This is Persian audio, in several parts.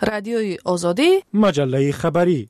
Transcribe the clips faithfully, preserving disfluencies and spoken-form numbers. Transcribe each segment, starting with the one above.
رادیوی آزادی، مجله خبری.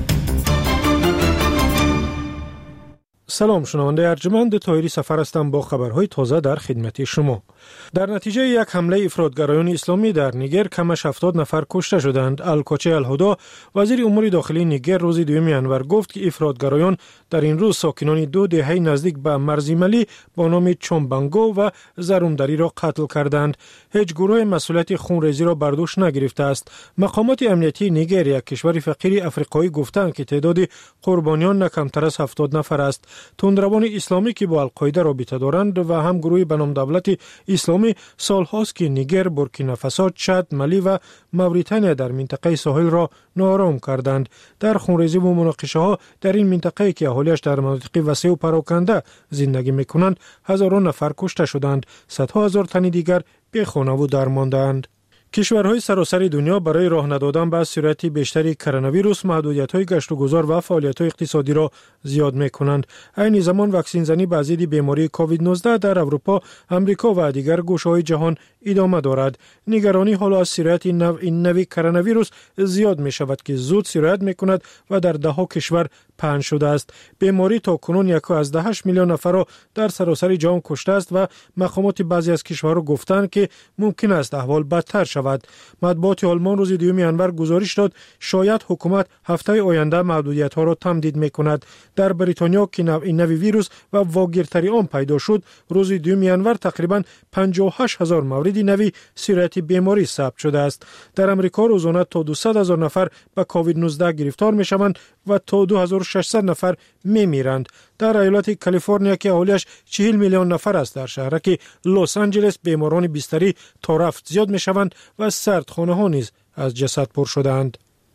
سلام، شنونده ارجمند طاهری سفر هستم با خبرهای تازه در خدمت شما. در نتیجه یک حمله افراطگرایان اسلامی در نیگر کمش هفتاد نفر کشته شدند. الکوچه الهدا، وزیر امور داخلی نیگر، روز دوم ینور گفت که افراطگرایان در این روز ساکنان دو دهه نزدیک به مرزیملی با نام چومبانگو و زرومدری را قتل کردند. هیچ گروه مسئولیت خونریزی را بر دوش نگرفته است. مقامات امنیتی نیگر، یک کشور فقیر افریقایی، گفتند که تعداد قربانیان نه کمتر از هفتاد نفر است. تندروان اسلامی که با القاعده رابطه دارند و هم گروهی به نام دولت اسلامی سالهاست که نیگر، بورکینافاسو، چاد، ملی و موریتانیا در منطقه ساحل را ناآرام کردند. در خونریزی و مناقشه ها در این منطقه که اهالیش در مناطق وسیع و پراکنده زندگی میکنند، هزاران نفر کشته شدند. صدها هزار تن دیگر بی خانه و درماندند. کشورهای سراسر دنیا برای راه ندادن به سرعت بیشتری کرونا ویروس محدودیت‌های گشت و گذار و فعالیت‌های اقتصادی را زیاد می‌کنند. این زمان واکسن زنی به ضد بیماری کووید نوزده در اروپا، امریکا و دیگر گوشه‌های جهان ادامه دارد. نگرانی حالا از سرعت نو این نوی کرونا ویروس زیاد می‌شود که زود سرایت می‌کند و در ده‌ها کشور پنهان شده است. بیماری تا کنون یک از ده و هشت میلیون نفر را در سراسر جهان کشته است و مقامات بعضی از کشورها گفتند که ممکن است احوال بدتر شود. مطبوعات آلمان روز دوم ینور گزارش داد شاید حکومت هفته آینده محدودیت‌ها را تمدید می‌کند. در بریتانیا که این نوی ویروس و واگیرتری آن پیدا شد، روز دوم ینور تقریباً پنجاه و هشت هزار مورد نوی سرایت بیماری ثبت شده است. در امریکا روزانه تا دویست هزار نفر به کووید نوزده گرفتار می‌شوند و تا دو هزار و ششصد نفر می‌میرند. در ایالت کالیفرنیا که اهالیش چهل میلیون نفر است، در شهرک لس آنجلس بیماران بستری تا رفت زیاد می‌شوند و سردخانه‌ها نیز از جسد پر شدند.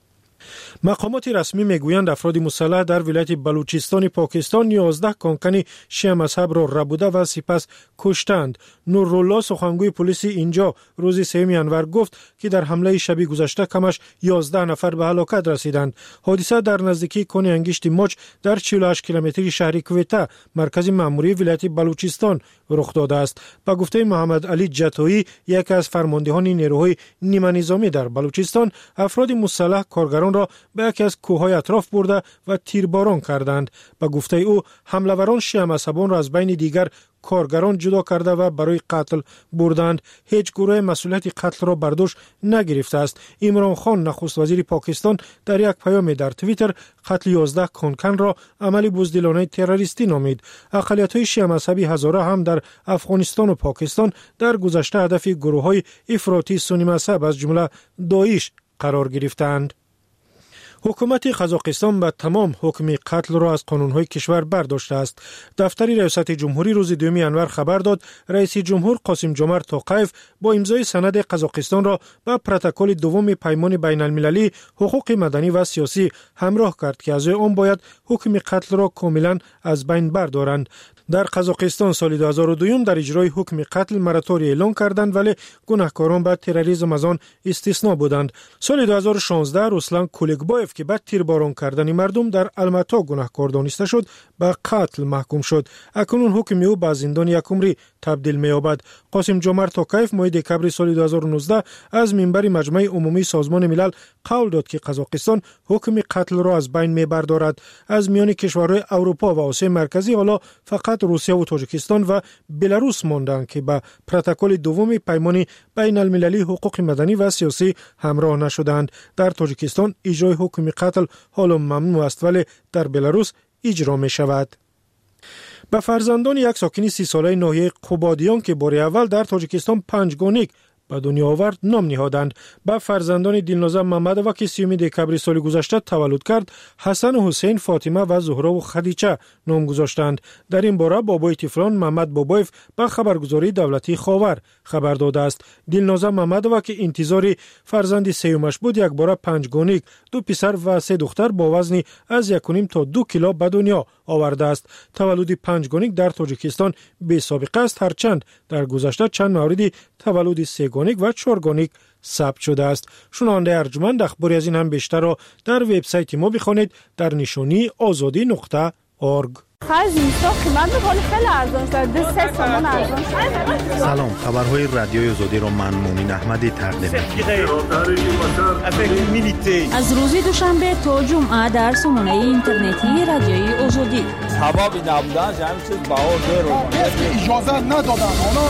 مقامات رسمی میگویند افراد مسلح در ولایت بلوچستان پاکستان یازده کانکن شیعه مذهب را ربوده و سپس کشتند. نورالله، سخنگوی پلیس اینجا، روز سوم ینور گفت که در حمله شب گذشته کمش یازده نفر به هلاکت رسیدند. حادثه در نزدیکی کن انگشت ماچ در چهل و هشت کیلومتری شهر کویته، مرکز مأموری ولایت بلوچستان رخ داده است. به گفته محمد علی جتویی، یکی از فرماندهان نیروهای نیمه نظامی در بلوچستان، افراد مسلح کارگران را به یکی از کوههای اطراف برده و تیرباران کردند. به گفته او، حمله‌وران شیعه مذهبان را از بین دیگر کارگران جدا کرده و برای قتل بردند. هیچ گروه مسئولیت قتل را بر دوش نگرفته است. عمران خان، نخست وزیر پاکستان، در یک پیام در توییتر قتل یازده کانکن را عملی بزدلانه تروریستی نامید. اقلیت‌های شیعه مذهبی هزاره هم در افغانستان و پاکستان در گذشته هدف گروه‌های افراطی سنی مذهب از جمله داعش قرار گرفتند. حکومت قزاقستان به تمام حکم قتل را از قانون‌های کشور برداشته است. دفتر ریاست جمهوری روز دوم ینور خبر داد رئیس جمهور قاسم جمعت توقیف با امضای سند قزاقستان را به پروتکل دوم پیمان بین المللی حقوق مدنی و سیاسی همراه کرد که از آن باید حکم قتل را کاملا از بین بردارند. در قزاقستان سال دو هزار و دو در اجرای حکم قتل مراتوری اعلان کردند، ولی گناهکاران به تروریسم از آن استثنا بودند. سال دو هزار و شانزده رسلان کولکبایف که بعد تیرباران کردن مردم در الماتا گناهکار دانسته شد، به قتل محکوم شد. اکنون حکم او به زندان یک عمری تبدیل می‌یابد. قاسم جمعت توقیف ماه دکبر سال دو هزار و نوزده از منبر مجمع عمومی سازمان ملل قول داد که قزاقستان حکم قتل را از بین می‌بردارد. از میان کشورهای اروپا و آسیا مرکزی حالا فقط روسیه و تاجیکستان و بلاروس ماندند که به پروتکل دوم پیمان بین المللی حقوق مدنی و سیاسی همراه نشدند. در تاجیکستان اجرای حکم قتل حالا ممنوع است، ولی در بلاروس اجرا می شود. به فرزندان یک ساکن سی ساله ناحیه قبادیان که بار اول در تاجیکستان پنجگانیک به دنیا آورد نام نهادند. به فرزندان دلنازه محمدова که سیوم دکبر سال گذشته تولد کرد، حسن و حسین، فاطمه و زهرا و خدیجه نام گذاشتند. در این باره بابای طفلان محمد بابایف به خبرگزاری دولتی خاور خبر داده است. دلنازه محمدова که انتظار فرزند سیومش بود، یک باره پنجگانیک، دو پسر و سه دختر با وزن از یک و نیم تا دو کیلو به دنیا آورده است. تولد پنجگانیک در تاجیکستان بی سابقه است، هرچند در گذشته چند موردی تولد سه‌گانیک و چهارگانیک ثبت شده است. شنونده ارجمند، اخباری از این هم بیشتر را در وبسایت ما بخوانید در نشانی آزادی نقطه اورگ. خرج اینستا قیمت خیلی خیلی ارزان شده، سه تومان ارزان شده. سلام، خبرهای رادیوی آزادی رو من مومین احمدی تقدیم می‌کنم. از روز دوشنبه تا جمعه در سامانه اینترنتی رادیوی آزادی. حبابی نبودن همین چیز بهار رو اجازه ندادن. حالا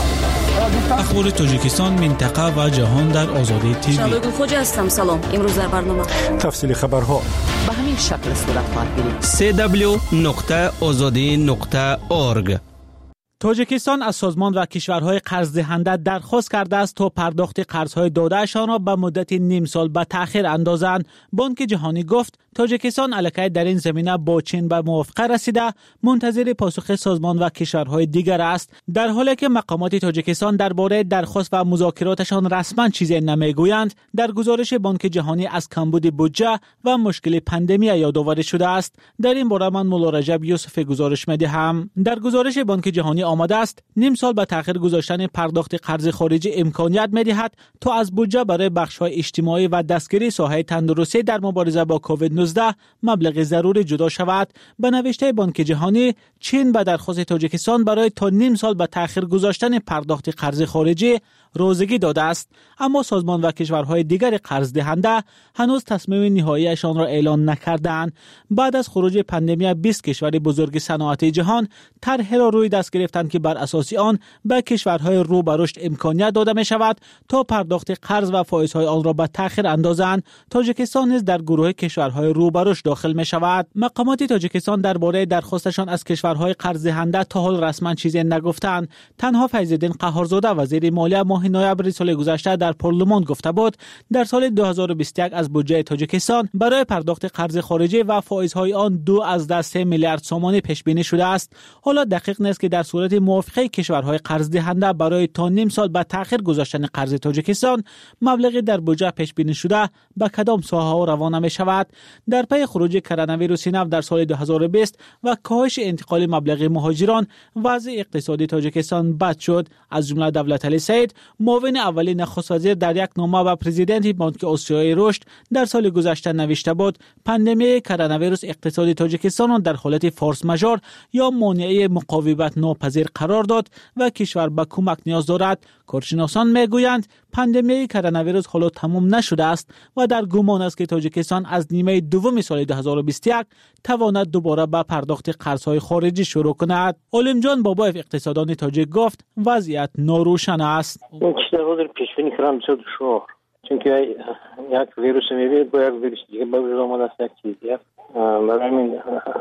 اخبار تاجیکستان، منطقه و جهان در آزادی تیوی. شبگون خوجا هستم. سلام. امروز در برنامه تفصیل خبرها به همین شکل صورت خواهد گرفت. سی دبلیو نقطه آزادی نقطه اورگ. تاجیکستان از سازمان و کشورهای قرض دهنده درخواست کرده است تا پرداخت قرضهای دادهشان را به مدت نیم سال به تأخیر اندازند. بانک جهانی گفت تاجیکستان الکی در این زمینه با چین به موافقه رسیده، منتظر پاسخ سازمان و کشورهای دیگر است، در حالی که مقامات تاجیکستان درباره درخواست و مذاکراتشان رسما چیزی نمیگویند. در گزارش بانک جهانی از کمبود بودجه و مشکل پاندمی یادآوری شده است. در این باره من مولا رجب یوسف گزارش می‌دهم. در گزارش بانک جهانی آمده است نیم سال به تأخیر گذاشتن پرداخت قرض خارجی امکانیت می‌دهد تا از بودجه برای بخش‌های اجتماعی و دستگیری ساحه تندرستی در مبارزه با کووید نوزده مبلغ ضروری جدا شود. به نوشته بانک جهانی، چین به درخواست تاجیکستان برای تا نیم سال به تأخیر گذاشتن پرداخت قرض خارجی روزگی داده است، اما سازمان و کشورهای دیگر قرض دهنده هنوز تصمیم نهاییشان را اعلان نکردند. بعد از خروج پاندمی، بیست کشور بزرگ صنعتی جهان طرحی را روی دست گرفتند که بر اساس آن به کشورهای رو به رشد امکانیت داده می شود تا پرداخت قرض و فایزهای آن را به تأخیر اندازند. تاجیکستان نیز در گروه کشورهای رو به رشد داخل می شود. مقامات تاجیکستان درباره درخواستشان از کشورهای قرض دهنده تا حال رسما چیزی نگفتند. تنها فیض‌الدین قهارزاده وزیر مالیه ماه نوامبر سال گذشته در پارلمان گفته بود در سال دو هزار و بیست و یک از بودجه تاجیکستان برای پرداخت قرض خارجی و فایزهای آن دو از ده سه میلیارد سومانی پیش بینی شده است. حالا دقیق نیست که در صورت موافقه کشورهای قرض دهنده برای تا نیم سال به تأخیر گذاشتن قرض تاجیکستان مبلغی در بودجه پیش بینی شده به کدام ساحه‌ها روانه می شود. در پی خروج کرونا ویروس نو در سال دو هزار و بیست و کاهش انتقال مبلغ مهاجران، وضع اقتصادی تاجیکستان بد شد. از جمله دولتعلی سید، معاون اولی نخست وزیر، در یک نامه به پرزیدنت بانک آسیای رشد در سال گذشته نوشته بود پاندمی کرونا ویروس اقتصاد تاجیکستان را در حالت فورس ماژور یا مانعه مقاومت ناپذیر قرار داد و کشور به کمک نیاز دارد. کارشناسان میگویند پاندمی کرونا ویروس حالا تمام نشده است و در گمان است که تاجیکستان از نیمه دوم سال دو هزار و بیست و یک تواند دوباره به پرداخت قرض‌های خارجی شروع کند. علم جان بابایف اقتصاددان تاجیک گفت وضعیت ناروشن است. این چیزها رو پیش بینی کردن بسیار دشوار، چون که یک ویروس میبینید با یک ویروس دیگه به وجود آمده است یک چیزی. برای همین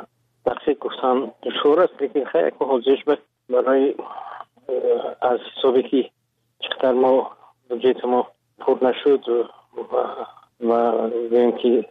دقیق گفتن دشوار است، لیکن خیلی حاضرش به برای از حسابی که چقدر ما بودجه ما پر نشد و و ببینیم که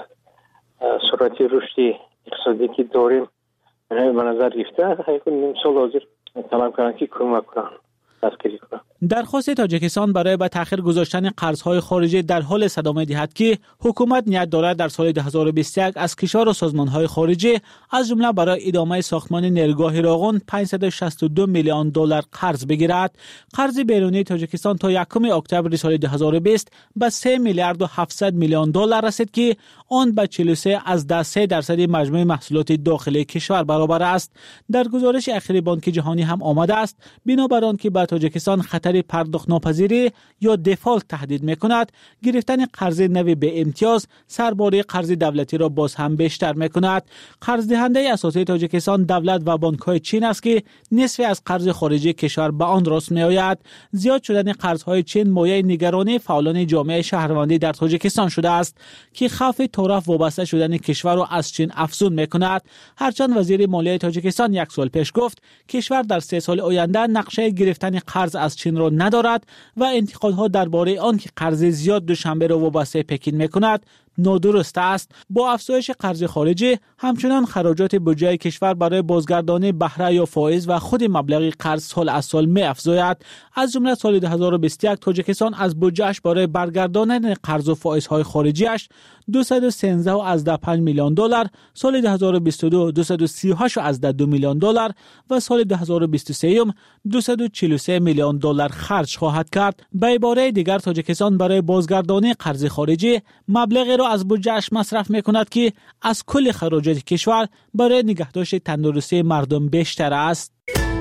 سرعتی رشدی اقتصادی که داریم به نظر گرفته خیلی نیم سال حاضر طلب کردن که کمک کنن. درخواست تاجیکستان برای به تأخیر گذاشتن قرضهای خارجی در حال صدا می‌دهد که حکومت نیت دارد در سال دو هزار و بیست و یک از کشور و سازمان‌های خارجی از جمله برای ادامه ساختمان نیروگاه راغون پانصد و شصت و دو میلیون دلار قرض بگیرد. قرض بیرونی تاجیکستان تا یکم اکتبر سال دو هزار و بیست به سه میلیارد و هفتصد میلیون دلار رسید که آن به چهل و سه از ده سه درصد مجموع محصولات داخلی کشور برابر است. در گزارش اخیر بانک جهانی هم آمده است بنابر آن که به تاجیکستان خطر پرداخت ناپذیری یا دفالت تهدید می‌کند، گرفتن قرض نوی به امتیاز سرباری قرض دولتی را باز هم بیشتر می‌کند. قرض دهنده اساسی تاجیکستان دولت و بانک‌های چین است که نصف از قرض خارجی کشور به آن راست می‌آید. زیاد شدن قرض‌های چین مایه نگرانی فعالان جامعه شهروندی در تاجیکستان شده است که خوف طرف وابسته شدن کشور را از چین افزون می‌کند. هرچند وزیر مالیه تاجیکستان یک سال پیش گفت کشور در سه سال آینده نقشه گرفتن قرض از چین را ندارد و انتقادها درباره آن که قرض زیاد دوشنبه را وابسته پکین می‌کند نادرست است. با افزایش قرض خارجی همچنان خراجات بودجه کشور برای بازگردانی بهره یا فایز و خود مبلغ قرض سال از سال می افزاید. از جمله سال دو هزار و بیست و یک تاجیکستان از بودجهش برای برگرداندن قرض و فایزهای خارجیش دویست و سیزده از ده پنج میلیون دلار، سال دو هزار و بیست و دو دویست و سی و هشت از ده دو میلیون دلار و سال دو هزار و بیست و سه دویست و چهل و سه میلیون دلار خرج خواهد کرد. به عباره دیگر تاجیکستان برای بازگردانی قرض خارجی مبلغی را از بودجه‌اش مصرف می‌کند که از کل خراجات کشور برای نگهداشت تندرستی مردم بیشتر است.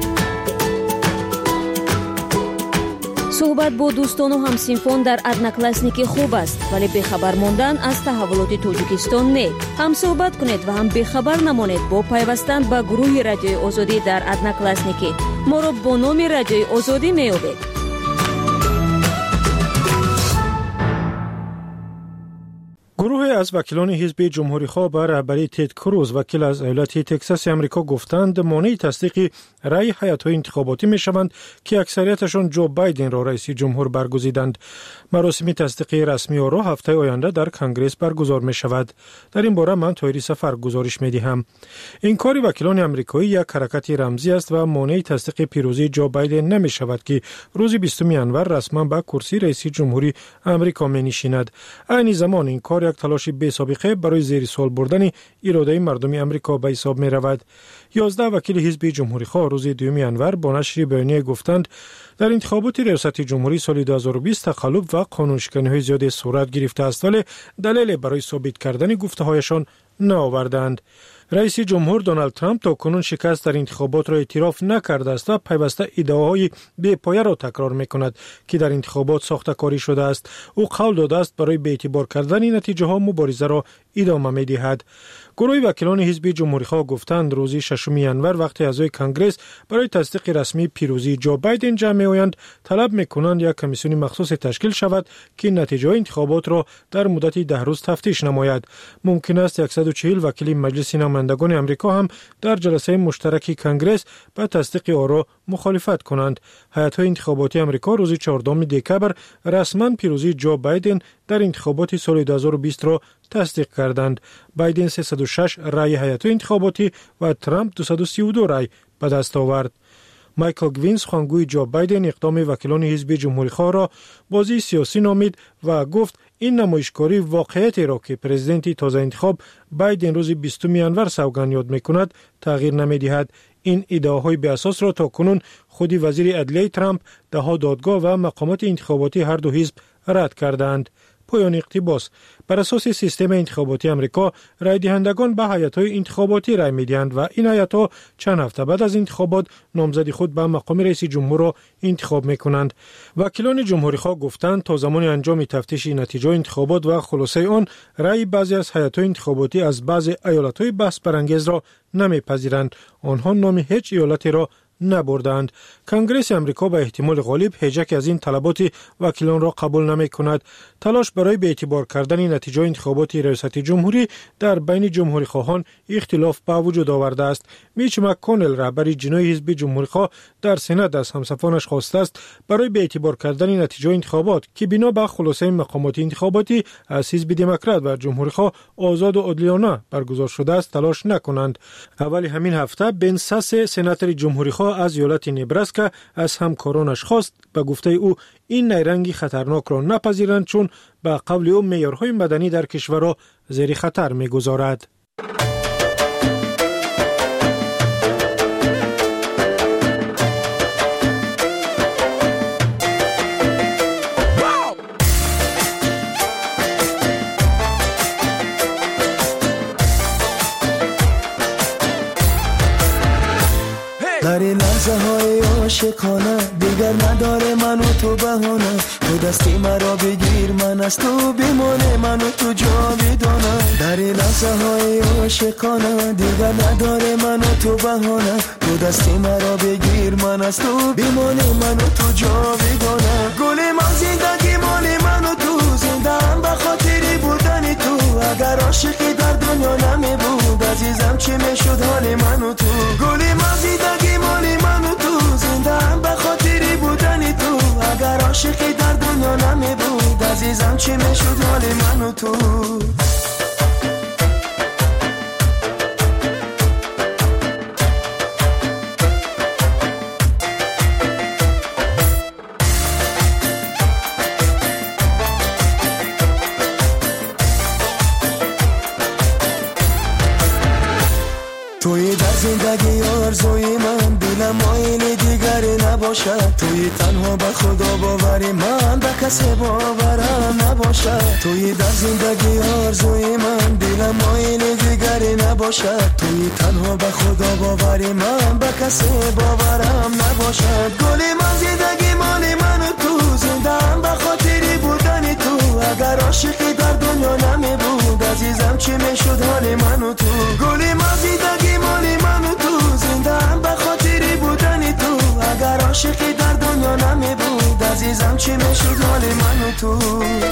صحبت با دوستان و همسینفان در ادناکلاسنیکی خوب است، ولی بخبر ماندن از تحولات تاجیکستان نه. هم صحبت کنید و هم بخبر نمانید با پیوستن به گروه رادیوی آزادی در ادناکلاسنیکی. ما را با نام رادیوی آزادی می‌یابید. گروه از وکیلان حزب جمهوری‌خواه به رهبری تد کروز وکیل از ایالت تگزاس آمریکا گفتند مانع تصدیق رأی هیئت‌های انتخاباتی می‌شوند که اکثریتشان جو بایدن را رئیس جمهور برگزیدند. مراسم تصدیق رسمی آرا هفته آینده در کنگره برگزار می‌شود. در این باره من طاهری سفر گزارش می‌دهم. این کار وکیلان آمریکایی یک حرکت رمزی است و مانع تصدیق پیروزی جو بایدن نمی‌شود که روز بیستم ژانویه رسما به کرسی رئیس جمهوری آمریکا می‌نشیند. این زمان این کار یک تلاش بی سابقه برای زیر سوال بردن اراده مردم آمریکا به حساب می رود. یازده وکیل حزب جمهوری خواه روز دوم ژانویه با نشر بیانیه گفتند در انتخابات ریاست جمهوری سال دو هزار و بیست تقلب و قانونشکنی‌های زیاد صورت گرفته است، ولی دلیل برای ثابت کردن گفته‌هایشان نآوردند. رئیس جمهور دونالد ترامپ تا کنون شکست در انتخابات را اعتراف نکرده است و پیوسته ادعاهای بی‌پایه را تکرار می‌کند که در انتخابات ساخته‌کاری شده است. او قول داده است برای بی‌اعتبار کردن نتیجه ها مبارزه را ادامه می‌دهد. گروه وکیلان حزب جمهوری‌خواه گفتند روز ششم ژانویه وقتی اعضای کنگره برای تصدیق رسمی پیروزی جو بایدن جمع می‌آیند، طلب می‌کنند یک کمیسیون مخصوص تشکیل شود که نتیجه انتخابات را در مدت ده روز تفتیش نماید. ممکن است صد و چهل وکیل مجلس نمایندگان آمریکا هم در جلسه مشترک کنگره با تصدیق آرا مخالفت کنند. هیئت‌های انتخاباتی آمریکا روز چهاردهم دکبر رسما پیروزی جو بایدن در انتخابات سال دو هزار و بیست را تصدیق کردند. بایدن سیصد و شش رای هیئت‌های انتخاباتی و ترامپ دویست و سی و دو رای به دست آورد. مایکل گوینز خوانگوی جو بایدن اقدام وکیلان حزب جمهوری‌خواه را بازی سیاسی نامید و گفت این نمایشکاری واقعیتی را که پرزیدنت تازه انتخاب بایدن روز بیستم ژانویه سوگند یاد می‌کند تغییر نمی‌دهد. این ادعاهای بی اساس را تا کنون خودی وزیر عدلیه ترامپ، ده‌ها دادگاه و مقامات انتخاباتی هر دو حزب رد کردند. پایان اقتباس: بر اساس سیستم انتخاباتی آمریکا رای دهندگان به هیئت‌های انتخاباتی رای می‌دهند و این هیئت‌ها چند هفته بعد از انتخابات نامزد خود به مقام رئیس جمهور را انتخاب می‌کنند. وکیلان جمهوری‌خواه گفتند تا زمان انجام تفتیش نتیجه انتخابات و خلاصه آن رای بعضی از هیئت‌های انتخاباتی از بعضی ایالت‌های بحث برانگیز را نمی‌پذیرند. آنها نام هیچ ایالتی را نبردند. کنگره آمریکا به احتمال غالب هیچ از این طلبات وکیلان را قبول نمی کند. تلاش برای به اعتبار کردن نتیجه انتخابات ریاست جمهوری در بین جمهوری خواهان اختلاف به وجود آورده است. میچ مک‌کانل رهبر جناحی حزب جمهوری خواه در سنا از همسفرانش خواسته است برای به اعتبار کردن نتیجه انتخابات که بنا به خلاصه مقامات انتخاباتی از حزب دموکرات و جمهوری خواه آزاد و عادلانه برگزار شده است تلاش نکنند. اول همین هفته بن ساس سناتور جمهوری خواه از ایالت نبراسکا از همکارانش خواست به گفته او این نیرنگ خطرناک را نپذیرند چون به قول او معیارهای مدنی در کشور را زیر خطر می‌گذارد. در این لحظه های عاشقانه دیگر نداره من و تو بهانه، تو دستی مرا بگیر من از تو بمانه من و تو جاودانه. در این لحظه های عاشقانه دیگر نداره من و تو بهانه، تو دستی مرا بگیر من از تو بمانه من و تو جاودانه. گل من زندگی مال من و تو زنده هم به خاطری بودن تو، اگر عاشقی در دنیا نمی بود عزیزم چی میشد حال من و تو. گل من زندگی مال من و تو زنده هم به خاطری بودن تو، اگر عاشقی در دنیا نمی بود عزیزم چی میشد حال من و تو. توی در زندگی آرزوی من دلم مایل دیگری نباشه، نباشد. توی تنها به خدا باوری من به کسی باورم نباشد. توی در زندگی آرزوی من دلم مایل دیگری نباشد. توی تنها به خدا باوری من به کسی باورم نباشد. گلی من زندگی مالی من و تو زندم به خاطری بودن تو. اگر عاشقی در دنیا نمی بود عزیزم چی میشد حال من و تو. گلی من زندگی مالی من و تو زندم به خاطری بودن تو. اگر عاشقی در دنیا نمی بود عزیزم چی میشد حال من و تو.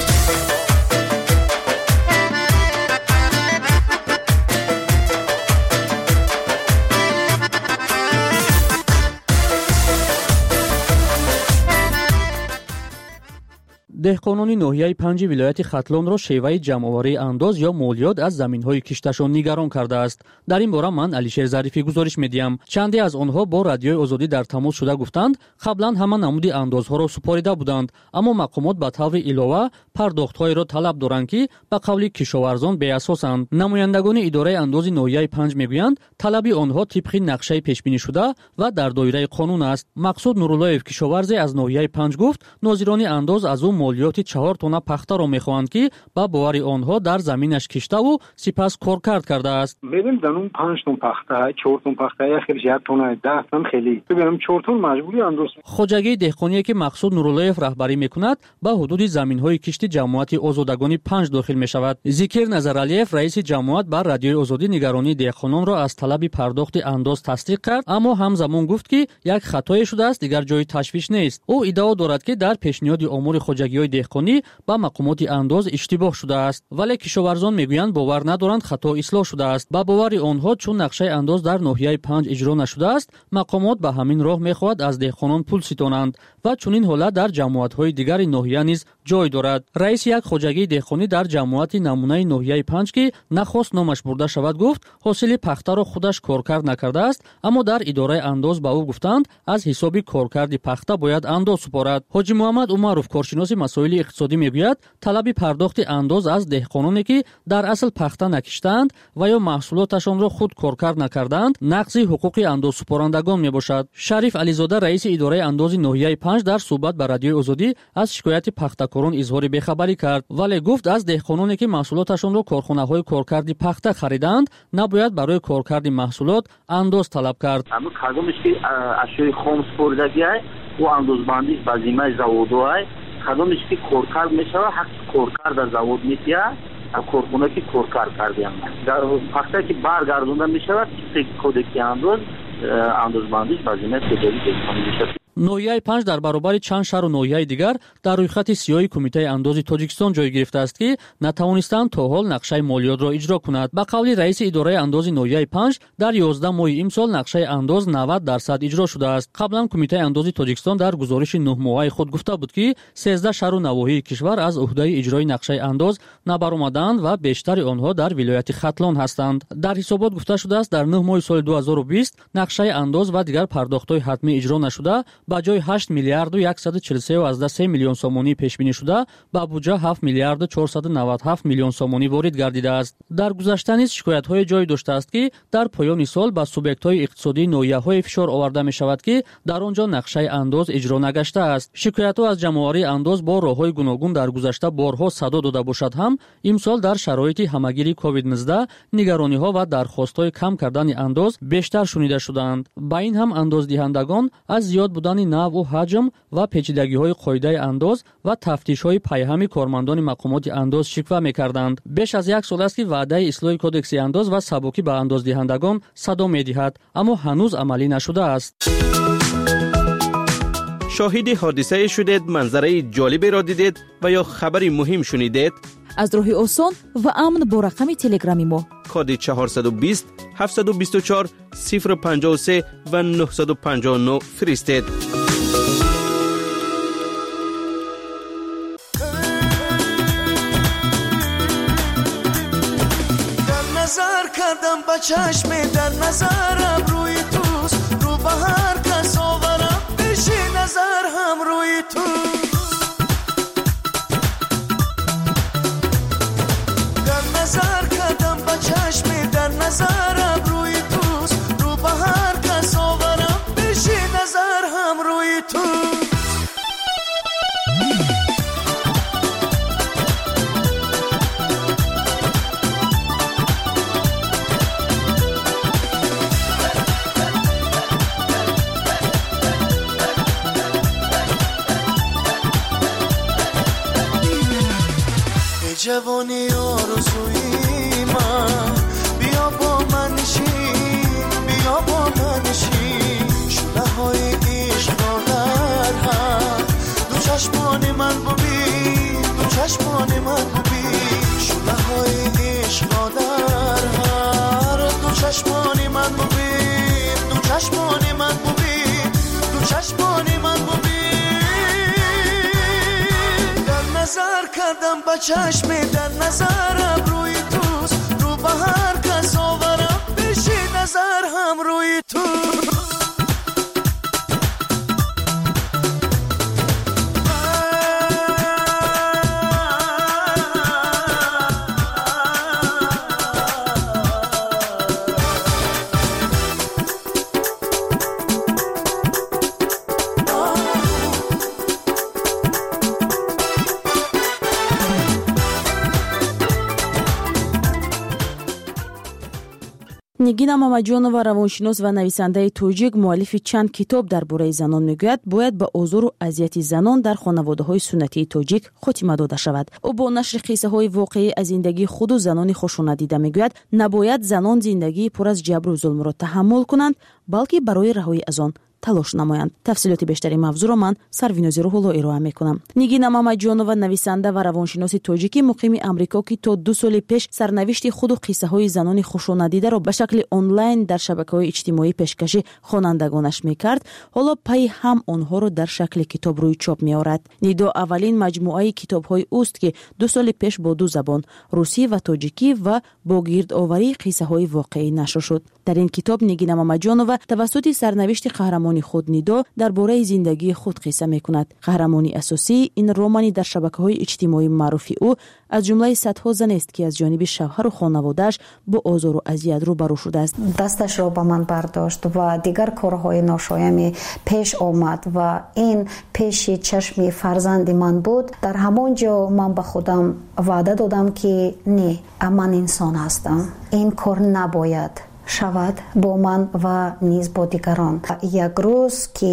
деҳқонони ноҳияи панҷи вилояти хатлонро шеваи ҷамъоварии андоз ё молиёт аз заминҳои кишташон нигарон кардааст. дар ин бора ман алишер зарифӣ гузориш медиҳам. чанде аз онҳо бо радиои озодӣ дар тамос шуда гуфтанд қаблан ҳама намуди андозҳоро супорида буданд, аммо мақомот ба таври илова пардохтҳоеро талаб доранд ки ба қавли кишоварзон беасосанд. намояндагони идораи андози ноҳияи панҷ мегӯянд талаби онҳо тибқи нақшаи пешбинишуда ва дар доираи қонун аст. мақсуд нуруллоев кишоварзе аз ноҳияи панҷ гуфт нозирони андоз аз ӯ молиёти чаҳор тонна пахтаро мехоҳанд ки ба бовари онҳо дар заминаш киштаву сипас коркард кардааст. бебин данун панҷ тон пахта чор тон пахта яхелш як тонна даҳ тон хеле бибинам чор тон маҷбури андоз. хоҷагии деҳқоние ки мақсуд нуруллоев раҳбарӣ мекунад ба ҳудуди заминҳои кишти ҷамоати озодагони панҷ дохил мешавад. зикир назаралиев раиси ҷамоат бар радиои озодӣ нигаронии деҳқононро аз талаби пардохти андоз тасдиқ кард, аммо ҳамзамон гуфт ки як хатое шудааст, дигар ҷои ташвиш нест. ӯ иддао дорад ки дар пешниҳоди омури хоҷагиҳои деҳқонӣ ба мақомоти андоз иштибоҳ шудааст, вале кишоварзон мегӯянд бовар надоранд хато ислоҳ шудааст. ба бовари онҳо чун нақшаи андоз дар ноҳияи панҷ иҷро нашудааст, мақомот ба ҳамин роҳ мехоҳад аз деҳқонон пул ситонанд ва чунин ҳолат дар ҷамоатҳои дигари ноҳия низ ҷой дорад. раиси як хоҷагии деҳқонӣ дар ҷамоати намунаи ноҳияи панҷ ки нахост номаш бурда шавад гуфт ҳосили пахтаро худаш коркард накардааст, аммо дар идораи андоз ба ӯ гуфтанд аз ҳисоби коркарди пахта бояд андоз супорад. ҳоҷи муҳаммад умаров коршиноси масоили иқтисодӣ мегӯяд талаби пардохти андоз аз деҳқононе ки дар асл пахта накиштаанд ва ё маҳсулоташонро худ коркард накардаанд нақзи ҳуқуқи андозсупорандагон мебошад. шариф ализода раиси идораи андози ноҳияи панҷ дар суҳбат ба радиои озодӣ аз шикояти пахтакорон изҳори бехабарӣ кард, вале гуфт аз деҳқононе ки маҳсулоташонро корхонаҳои коркарди пахта харидаанд набояд барои коркарди маҳсулот андоз талаб кард. ҳамин кадомеш ки ашёи хом супоридагиай ӯ андозбандиш ба зиммаи заводоай кадомеш ки коркард мешавад ҳаққи коркард дар завод метиҳад корхона ки коркард кардиам дар пахта ки баргардонда мешавад кодекси андоз андозбандиш ба зиммаи теҷоби деҳқонӣ мешавад. ноҳияи панҷ дар баробари чанд шаҳру ноҳияи дигар дар рӯйхати сиёҳи кумитаи андози тоҷикистон ҷой гирифтааст ки натавонистанд то ҳол нақшаи молиётро иҷро кунад. ба қавли раиси идораи андози ноҳияи панҷ дар ёздаҳ моҳи имсол нақшаи андоз навад дарсад иҷро шудааст. қаблан кумитаи андози тоҷикистон дар гузориши нуҳмоҳаи худ гуфта буд ки сездаҳ шаҳру навоҳии кишвар аз уҳдаи иҷрои нақшаи андоз набаромаданд ва бештари онҳо дар вилояти хатлон ҳастанд. дар ҳисобот гуфта шудааст дар нӯҳ моҳи соли ду ҳазору бист нақшаи андоз ва дигар пардохтҳои ҳатмӣ иҷро нашуда ба ҷои ҳашт миллиарду яксаду чилу се миллион сомонӣ пешбинӣ шуда ба буҷа ҳафт миллиарду чорсаду навад ҳафт миллион сомонӣ ворид гардидааст. дар гузашта низ шикоятҳое ҷой доштааст ки дар поёни сол ба субъектҳои иқтисодии ноҳияҳое фишор оварда мешавад ки дар он ҷо нақшаи андоз иҷро нагаштааст. шикоятҳо аз ҷамъоварии андоз бо роҳҳои гуногун дар гузашта борҳо садо дода бошад ҳам имсол дар шароити ҳамагири ковид нуздаҳ нигарониҳо ва дархостҳои кам кардани андоз бештар шунида шуданд. ба ин ҳам андоздиҳандагон аз зиёд будани навъу ҳаҷм ва печидагиҳои қоидаи андоз ва тафтишҳои пайҳами кормандони мақомоти андоз шиква мекарданд. беш аз як сол аст ки ваъдаи ислоҳи кодекси андоз ва сабукӣ ба андоздиҳандагон садо медиҳад, аммо ҳанӯз амалӣ нашудааст. шоҳиди ҳодисае шудед, манзараи ҷолиберо дидед ва ё хабари муҳим шунидед? аз роҳи осон ва амн бо рақами телеграми мо коди чаҳорсаду бист ҳафтсаду бисту чор сифр панҷоҳу се ва нуҳсаду панҷоҳу нӯ фиристед. در نظر کردم با چشم در نظرم روی توست رو به هر کس آورم بشی نظر هم روی توست در نظر کردم با چشم در نظرم روی توست رو به هر کس آورم بشی نظر هم روی توست آرزوی من بیا با من نشین بیا با من نشین شله های عشق را در هم دو چشمان من ببین دو چشمان من ببین شله های عشق را در هم دو چشمان من ببین دو چشمان من ببین دو چشمان من ببین در نظر کردم با چشم در نظرم روی توست رو به هر کس آورم پیشی نظر هم روی تو нигина мамаҷонова равоншинос ва нависандаи тоҷик муаллифи чанд китоб дар бораи занон мегӯяд бояд ба озору азияти занон дар хонаводаҳои суннатии тоҷик хотима дода шавад. ӯ бо нашри қиссаҳои воқеӣ аз зиндагии худу занони хушонадида мегӯяд набояд занон зиндагии пур аз ҷабру зулмро таҳаммул кунанд балки барои раҳоӣ аз он талош намоянд. тафсилоти бештари мавзӯъро ман Сарвинози Рӯҳулло ироа мекунам. нигина мамаҷонова нависанда ва равоншиноси тоҷикӣ муқими амрико ки то ду соли пеш сарнавишти худу қиссаҳои занони хушонадидаро ба шакли онлайн дар шабакаҳои иҷтимоӣ пешкашӣ хонандагонаш мекард, ҳоло пайи ҳам онҳоро дар шакли китоб рӯи чоп меорад. нидо аввалин маҷмуаи китобҳои уст ки ду соли пеш бо ду забон русӣ ва тоҷикӣ ва бо гирдоварии қиссаҳои воқеӣ нашр шуд. дар ин китоб нигина мамаҷонова тавассути сарнавишти қаҳрамони худ нидо дар бораи зиндагии худ қисса мекунад. қаҳрамони асосии ин романи дар шабакаҳои иҷтимоӣ маъруфи ӯ аз ҷумлаи садҳо заneст ки аз ҷониби шавҳару хонаводааш бо озору азият рӯбарӯ шудааст. дасташро ба ман бардошт ва дигар корҳои ношояме пеш омад ва ин пеши чашми фарзанди ман буд. дар ҳамон ҷо ман ба худам ваъда додам ки не, ман инсон ҳастам, ин кор набояд шавад бо ман ва низ бо дигарон. як рӯз ки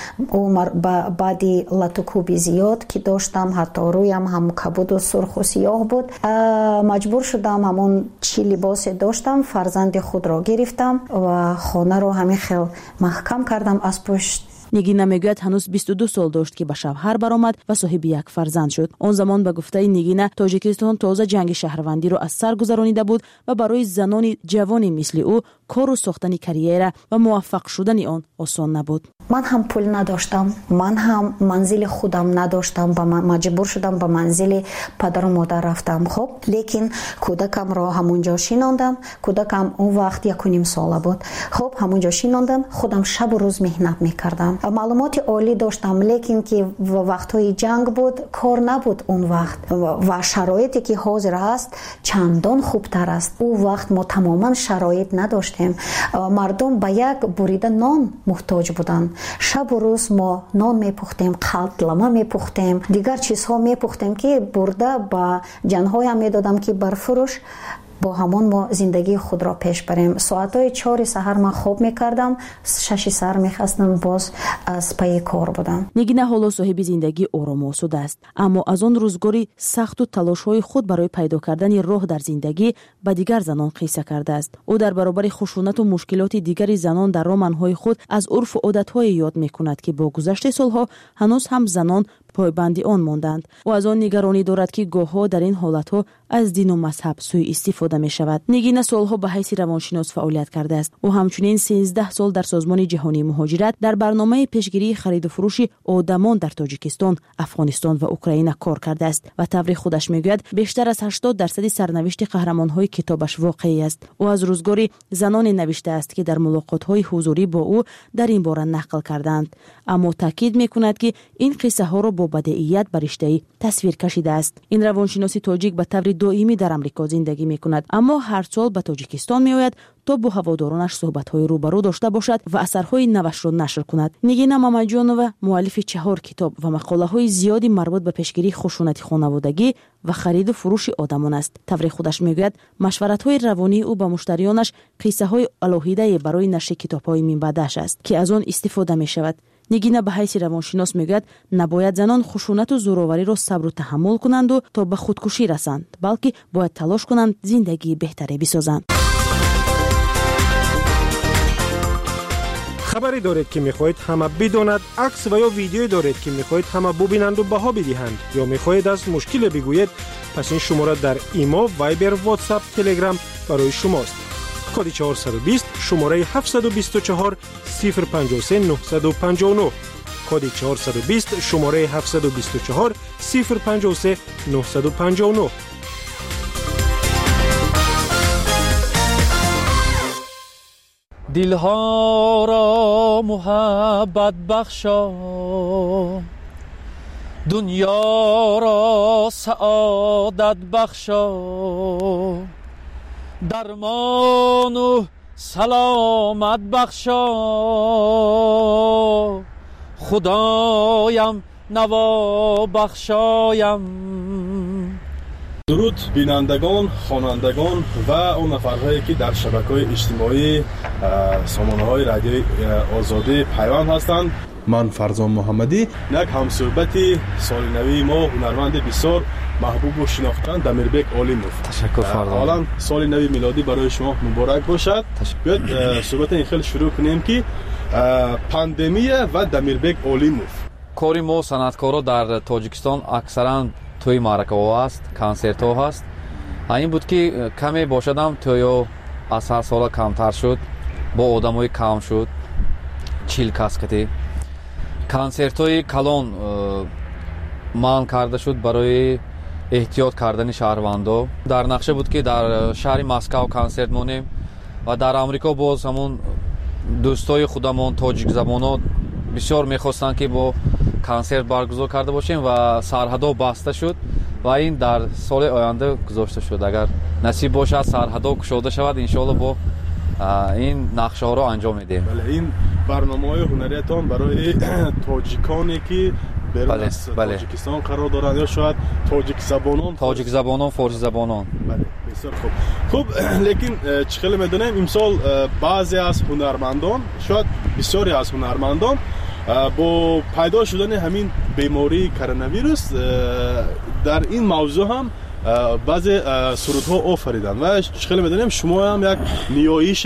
баъди латукуби зиёд ки доштам, ҳатто рӯям ҳам кабуду сурху сиёҳ буд, маҷбур шудам ҳамон чӣ либосе доштам фарзанди худро гирифтам ва хонаро ҳамин хел маҳкам кардам аз пушт. нигина мегӯяд ҳанӯз бисту ду сол дошт ки ба шавҳар баромад ва соҳиби як фарзанд шуд. он замон ба гуфтаи нигина тоҷикистон тоза ҷанги шаҳрвандиро аз сар гузаронида буд ва барои занони ҷавоне мисли ӯ кору сохтани карьера ва муваффақ шудани он осон набуд. ман ҳам пул надоштам, ман ҳам манзили худам надоштам, маҷбур шудам ба манзили падару модар рафтам. хоб лекин кӯдакамро ҳамунҷо шинондам. кӯдакам он вақт якуним сола буд. хоб ҳамунҷо шинондам, худам шабу рӯз меҳнат мекардам. маълумоти олӣ доштам, лекин ки вақтҳои ҷанг буд, кор набуд он вақт ва шароите ки ҳозир ҳаст чандон хубтар аст. ӯ вақт мо тамоман шароит надоштем. мардум ба як бурида нон муҳтоҷ буданд. шабу рӯз мо нон мепухтем, қалтлама мепухтем, дигар чизҳо мепухтем ки бурда ба ҷанҳоям медодам ки барфурӯш, бо ҳамон мо зиндагии худро пеш барем. соатҳои чори саҳар ман хоб мекардам, шаши сар мехастам, боз аз пайи кор будам. нигина ҳоло соҳиби зиндагии орому осуда аст, аммо аз он рӯзгори сахту талошҳои худ барои пайдо кардани роҳ дар зиндагӣ ба дигар занон қисса кардааст. ӯ дар баробари хушунату мушкилоти дигари занон дар романҳои худ аз урфу одатҳое ёд мекунад ки бо гузашти солҳо ҳанӯз ҳам занон пойбанди он монданд. ӯ аз он нигаронӣ дорад ки гоҳҳо дар ин ҳолатҳо аз дину мазҳаб сӯъистифода мешавад. нигина солҳо ба ҳайси равоншинос фаъолият кардааст. ӯ ҳамчунин сенздаҳ сол дар созмони ҷаҳонии муҳоҷират дар барномаи пешгирии хариду фурӯши одамон дар тоҷикистон, афғонистон ва украина кор кардааст ва таври худаш мегӯяд бештар аз ҳаштод дарсади сарнавишти қаҳрамонҳои китобаш воқеӣ аст. ӯ аз рӯзгори заноне навиштааст ки дар мулоқотҳои ҳузурӣ бо ӯ дар ин бора нақл карданд, аммо таъкид мекунад ки ин қиссаҳоро бо бадеият ба риштаӣ тасвир кашидааст. ин равоншиноси тоҷик ба таври доимӣ дар амрико зиндагӣ мекунад, аммо ҳар сол ба тоҷикистон меояд то бо ҳаводоронаш суҳбатҳои рӯбарӯ дошта бошад ва асарҳои навашро нашр кунад. нигина мамаҷонова муаллифи чаҳор китоб ва мақолаҳои зиёди марбут ба пешгирии хушунати хонаводагӣ ва хариду фурӯши одамон аст. таври худаш мегӯяд машваратҳои равонии ӯ ба муштариёнаш қиссаҳои алоҳидае барои нашри китобҳои минбаъдаш аст ки аз он истифода мешавад. нигина ба ҳайси равоншинос мегӯяд набояд занон хушунату зӯровариро сабру таҳаммул кунанду то ба худкушӣ расанд, балки бояд талош кунанд зиндагии беҳтаре бисозанд. хабаре доред ки мехоҳед ҳама бидонад, акс ва ё видеое доред ки мехоҳед ҳама бубинанду баҳо бидиҳанд ё мехоҳед аз мушкиле бигӯед, пас ин шумора дар имо, вайбер, ватсап, телеграм барои шумост. коди чаҳорсад и бист шумораи ҳафтсад и бисту чаҳор сифр панҷоҳ се нӯҳсаду панҷоҳ нӯҳ, коди чаҳорсад и бист шумораи ҳафтсад и бисту чаҳор сифр панҷоҳ се нӯҳсаду панҷоҳ нӯҳ. دلها را محبت بخشا، دنیا را سعادت بخشا، درمان و سلامت بخشا، خدایم نوا بخشایم. درود بینندگان، خوانندگان و اون نفرهایی که در شبکه‌های اجتماعی سامانه‌های رادیوی آزادی پیوند هستند. من فرزان محمدی، یک همصحبتی سال نوی ما هنرمند بسیار محبوب و شناخته دمیربک علیموف. تشکر فرزان. حالا سال نوی میلادی برای شما مبارک باشد. بیاید صحبت این خیلی شروع کنیم که پاندمی و دمیربک علیموف. کاری ما صنعتکارا در تاجیکستان اکثرا توی معرکه‌ها است، کنسرت‌ها هست. این بود که کمی باشدم توی از هر سال کمتر شد، با آدمای کم شد، چیل کاسکتی. کنسرت‌های کلان مان کرده شد برای احتیاط کردن شهروندان. در نقشه بود که در شهر مسکو کنسرت مونیم و در آمریکا باز همون دوستای خودمون تاجیک زبانا بسیار می‌خواستن که با کنسرت برگزار کرده باشیم و سرحدها بسته شد و این در سال آینده گذاشته شد. اگر نصیب باشد سرحدها گشوده شود، انشالله با این نقشه ها را انجام میدیم. بله، این برنامه‌های هنریتان برای تاجیکانی که بیرون بله، از بله. تاجیکستان قرار دارند یا شاید تاجیک زبانان تاجیک زبانان فارسی زبانان. بله، بسیار خوب. خوب، لیکن چه خیلی میدونیم امسال بعضی از هنرمندان، شاید بسیاری از هنرمندان با پیدا شدن همین بیماری کرونا ویروس در این موضوع هم بعضی سرودها آفریدن و خیلی میدونیم شما هم یک نیایش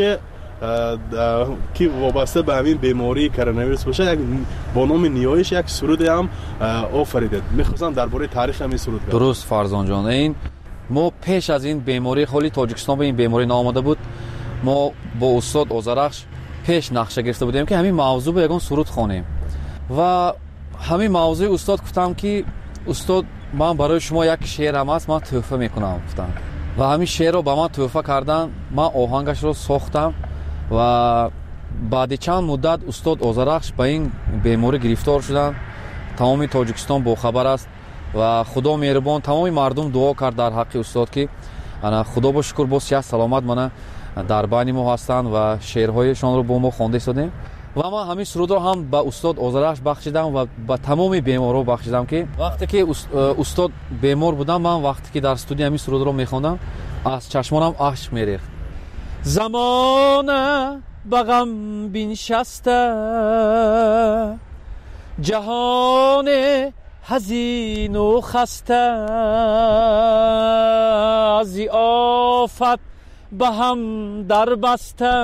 که وابسته به همین بیماری کرونا ویروس باشه، یک با نام نیایش یک سرود هم آفریدید. میخواستم درباره تاریخ همین سرود بگم. درست فرزان جان، این ما پیش از این بیماری خالی تاجیکستان به این بیماری ناماده بود، ما با استاد آذرخش پیش نقشه گرفته بودیم که همین موضوع به یگان سرود خوانیم و همین موضوع استاد گفتم که استاد من برای شما یک شعرم است، من تحفه میکنم گفتم و همین شعر رو به من تحفه کردن. من آهنگش رو ساختم و بعد چند مدت استاد آذرخش به این بیماری گرفتار شدن. تمام تاجیکستان با خبر است و خدا مهربان تمام مردم دعا کرد در حق استاد که انا خدا با شکر با صحت سلامت منه در بین ما هستند و شعرهایشان رو با ما خوانده شدیم و من همین سرود رو هم به استاد آذرخش بخشیدم و به تمام بیمارا بخشیدم که وقتی که استاد بیمار بودم، من وقتی که در استودیو همین سرود رو میخوندم از چشمانم اشک میریخت. زمانه به غم بنشسته، جهان حزین و خسته، از آفت به هم در بسته،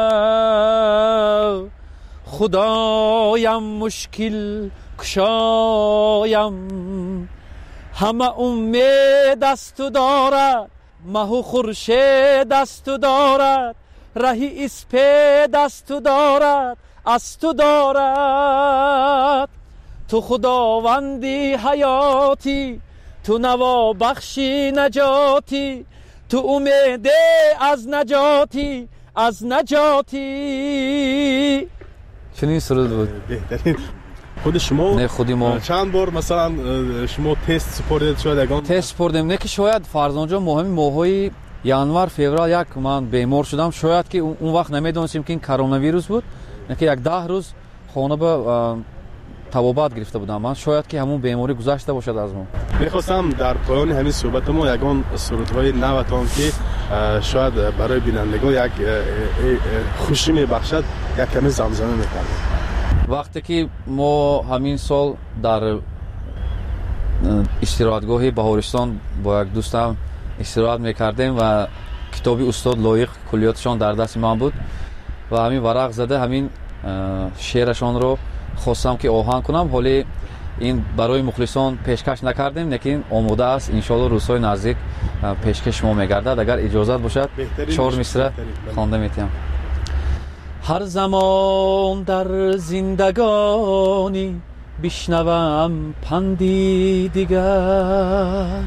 خدایم مشکل کشایم، همه امید است و دارد، مه و خورشید است و دارد، رهی اسپید است و دارد، است و دارد. تو خداوندی حیاتی، تو نوا بخشی نجاتی، تو امید از نجاتی، از نجاتی. چنین سرود بود. بهترین. خود شما نه خودی ما چند بار مثلا شما تست سپردید؟ شاید اگه تست سپردیم، نه که شاید فرزان جان مهم ماهای январ феврал як ман бемор шудам. шояд ки он вақт намедонистем ки ин коронавирус буд, не ки як даҳ рӯз хона ба табобат гирифта будам ман. шояд ки ҳамун беморӣ гузашта бошад аз мо. мехостам дар поёни ҳамин суҳбати мо ягон сурудҳои наватон ки шояд барои бинандагон як хушӣ мебахшад, як каме замзама мекардем. وقتی که ما همین سال در استراحتگاه بهارستان با یک دوستم استراحت میکردیم و کتابی استاد لایق کلیاتشان در دست من بود و همین ورق زده همین شعرشان رو خواستم که آهنگ کنم. حالی این برای مخلصان پیشکش نکردیم، لیکن آماده است. انشالله روزهای نزدیک پیشکش ما میگردد. اگر اجازت باشد چهار مصرع خوانده میتیم. هر زمان در زندگانی بشنوم پندی دیگر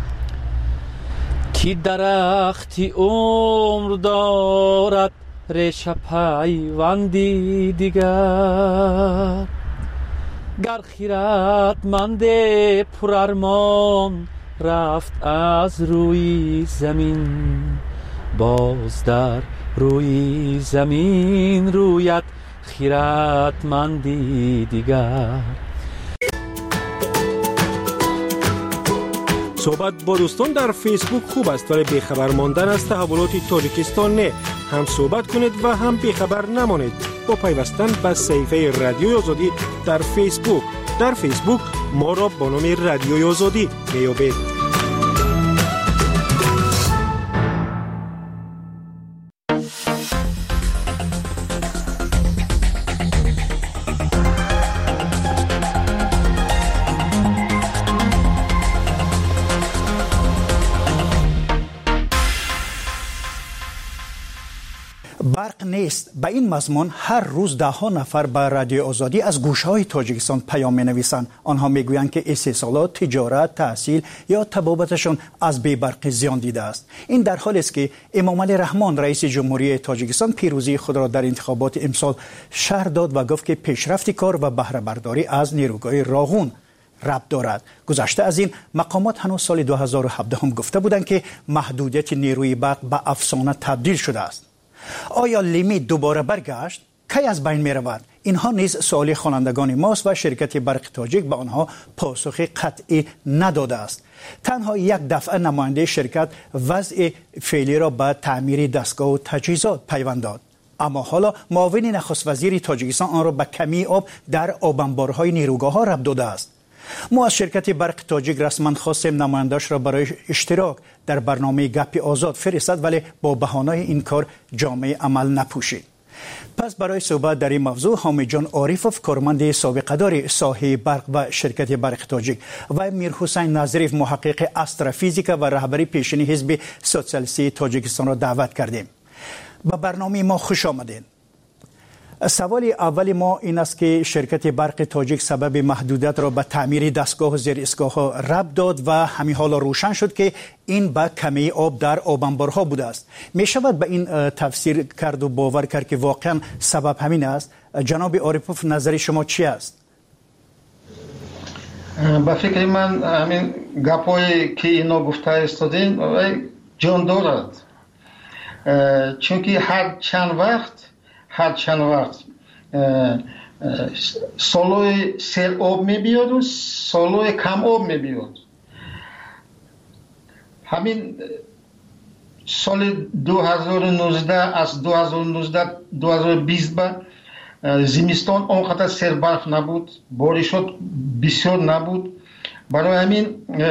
کی درختی عمر دارد ریشه پیوندی دیگر گر خیرتمند پر ارمان رفت از روی زمین باز در روی زمین رویت خیرتمندی دیگر. صحبت با دوستان در فیسبوک خوب است ولی بیخبر ماندن از تحولات تاجیکستان نه. هم صحبت کنید و هم بیخبر نمانید با پیوستن به صفحه رادیوی آزادی در فیسبوک. در فیسبوک ما را با نام رادیوی آزادی میابید. برق نیست. به این مضمون هر روز ده ها نفر به رادیو آزادی از گوشه‌های تاجیکستان پیام می‌نویسند. آنها میگویند که استحصالات، تجارت، تحصیل یا طبابتشان از بی‌برقی زیان دیده است. این در حالی است که امامعلی رحمان رئیس جمهوری تاجیکستان پیروزی خود را در انتخابات امسال شرح داد و گفت که پیشرفت کار و بهره برداری از نیروگاه راغون ربط دارد. گذشته از این مقامات هنوز سال دو هزار و هفده هم گفته بودند که محدودیت نیروی برق به افسانه تبدیل شده است. آیا لیمیت دوباره برگشت؟ کی از بین می رود؟ اینها نیز سوال خوانندگان ماست و شرکت برق تاجیک به آنها پاسخ قطعی نداده است. تنها یک دفعه نماینده شرکت وضع فعلی را به تعمیر دستگاه و تجهیزات پیوند داد. اما حالا معاون نخست وزیر تاجیکستان آن را به کمی آب در آبانبارهای نیروگاه ها ربط داده است. ما از شرکت برق تاجیک رسما خواستیم نماینده‌اش را برای اشتراک در برنامه گپ آزاد فرستاد ولی با بهانه این کار جامعه عمل نپوشید. پس برای صحبت در این موضوع حامد جان عارفوف کارمند سابقه دار ساحه برق و شرکت برق تاجیک و میر حسین نظریف محقق استرافیزیک و رهبری پیشین حزب سوسیالیستی تاجیکستان را دعوت کردیم. به برنامه ما خوش آمدید. سوال اول ما این است که شرکت برق تاجیک سبب محدودیت را به تعمیر دستگاه و زیر اسکاه ها ربط داد و همین حالا روشن شد که این به کمی آب در آبانبارها بوده است. می شود به این تفسیر کرد و باور کرد که واقعا سبب همین است؟ جناب عارفوف نظر شما چی است؟ به فکر من همین گپایی که اینا گفته استادین جان دارد، چون که هر چند وقت هر چند وقت سالوی سیل آب می بیاد و سالوی کم آب می بیاد. همین سال دو هزار و نوزده از دو هزار و نوزده دو هزار و بیست به زمستان آنقدر سیل برف نبود، بارشات بسیار نبود. برای همین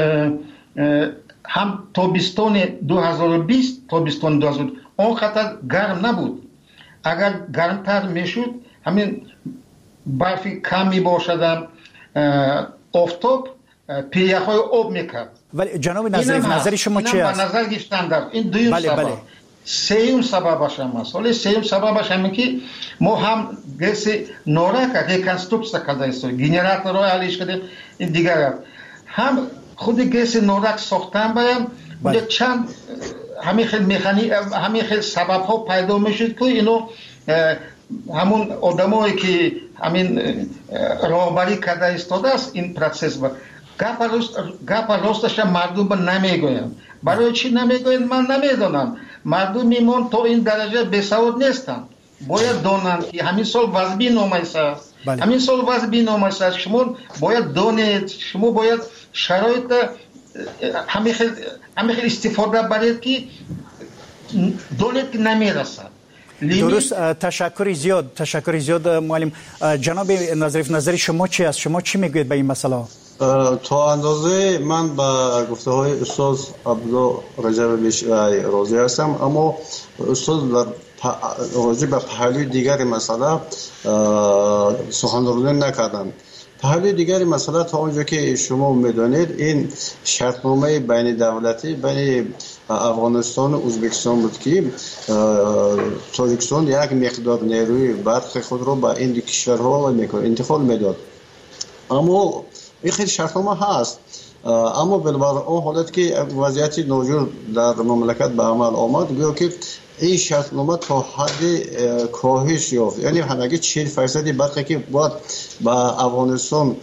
هم تابستان دو هزار و بیست تابستان دو هزار آنقدر گرم نبود. اگر گرمتر میشد همین برفی کم می باشد، آفتاب پیه‌های آب میکرد. ولی جناب نظریف نظر شما چی است؟ نظر گفتن در این دویم بله سبب. بله. سیوم سببش هم است. ولی سیوم سببش هم که ما هم گس نورک ریکنستروکسیا کرده است. گنراتور را علیش کرده این دیگر هم خود گس نورک ساختن باید بله. چند همین خیلی میخانی همین خیلی سبب ها پیدا میشد که اینو همون آدمایی که همین راهبری کرده استاده است این پروسس با گپ راست گپ راستش مردم به نمیگویند. برای چی نمیگویند من نمیدونم. مردم میمون تا این درجه بسواد نیستن. باید دانند که همین سال وضعی نامایس است. بله. همین سال وضعی نامایس است. شما باید دانید، شما باید شرایط همین خیلی همین خیلی استفاده برید که دولت که نمیرسد. درست. تشکر زیاد تشکر زیاد معلم. جناب نظریف، نظر شما چی است؟ شما چی میگوید به این مسئله؟ تا اندازه من با گفته های استاد عبدالله رجبی راضی هستم، اما استاد در راجع به پهلوی دیگر مسئله سخنرانی نکردند. پهلوی دیگر مسئله تا اونجا که شما میدانید این شرطنامه بین دولتی بین افغانستان و ازبکستان بود که تاجیکستان یک مقدار نیروی برق خود را به این دو کشورها انتقال میداد. اما این خیلی شرطنامه هست، اما بالبر اون حالت که وضعیت ناجور در مملکت به عمل آمد، گویا که این شرطنامه تا حد کاهش یافت. یعنی همگی چهل درصد برقی که باید به افغانستان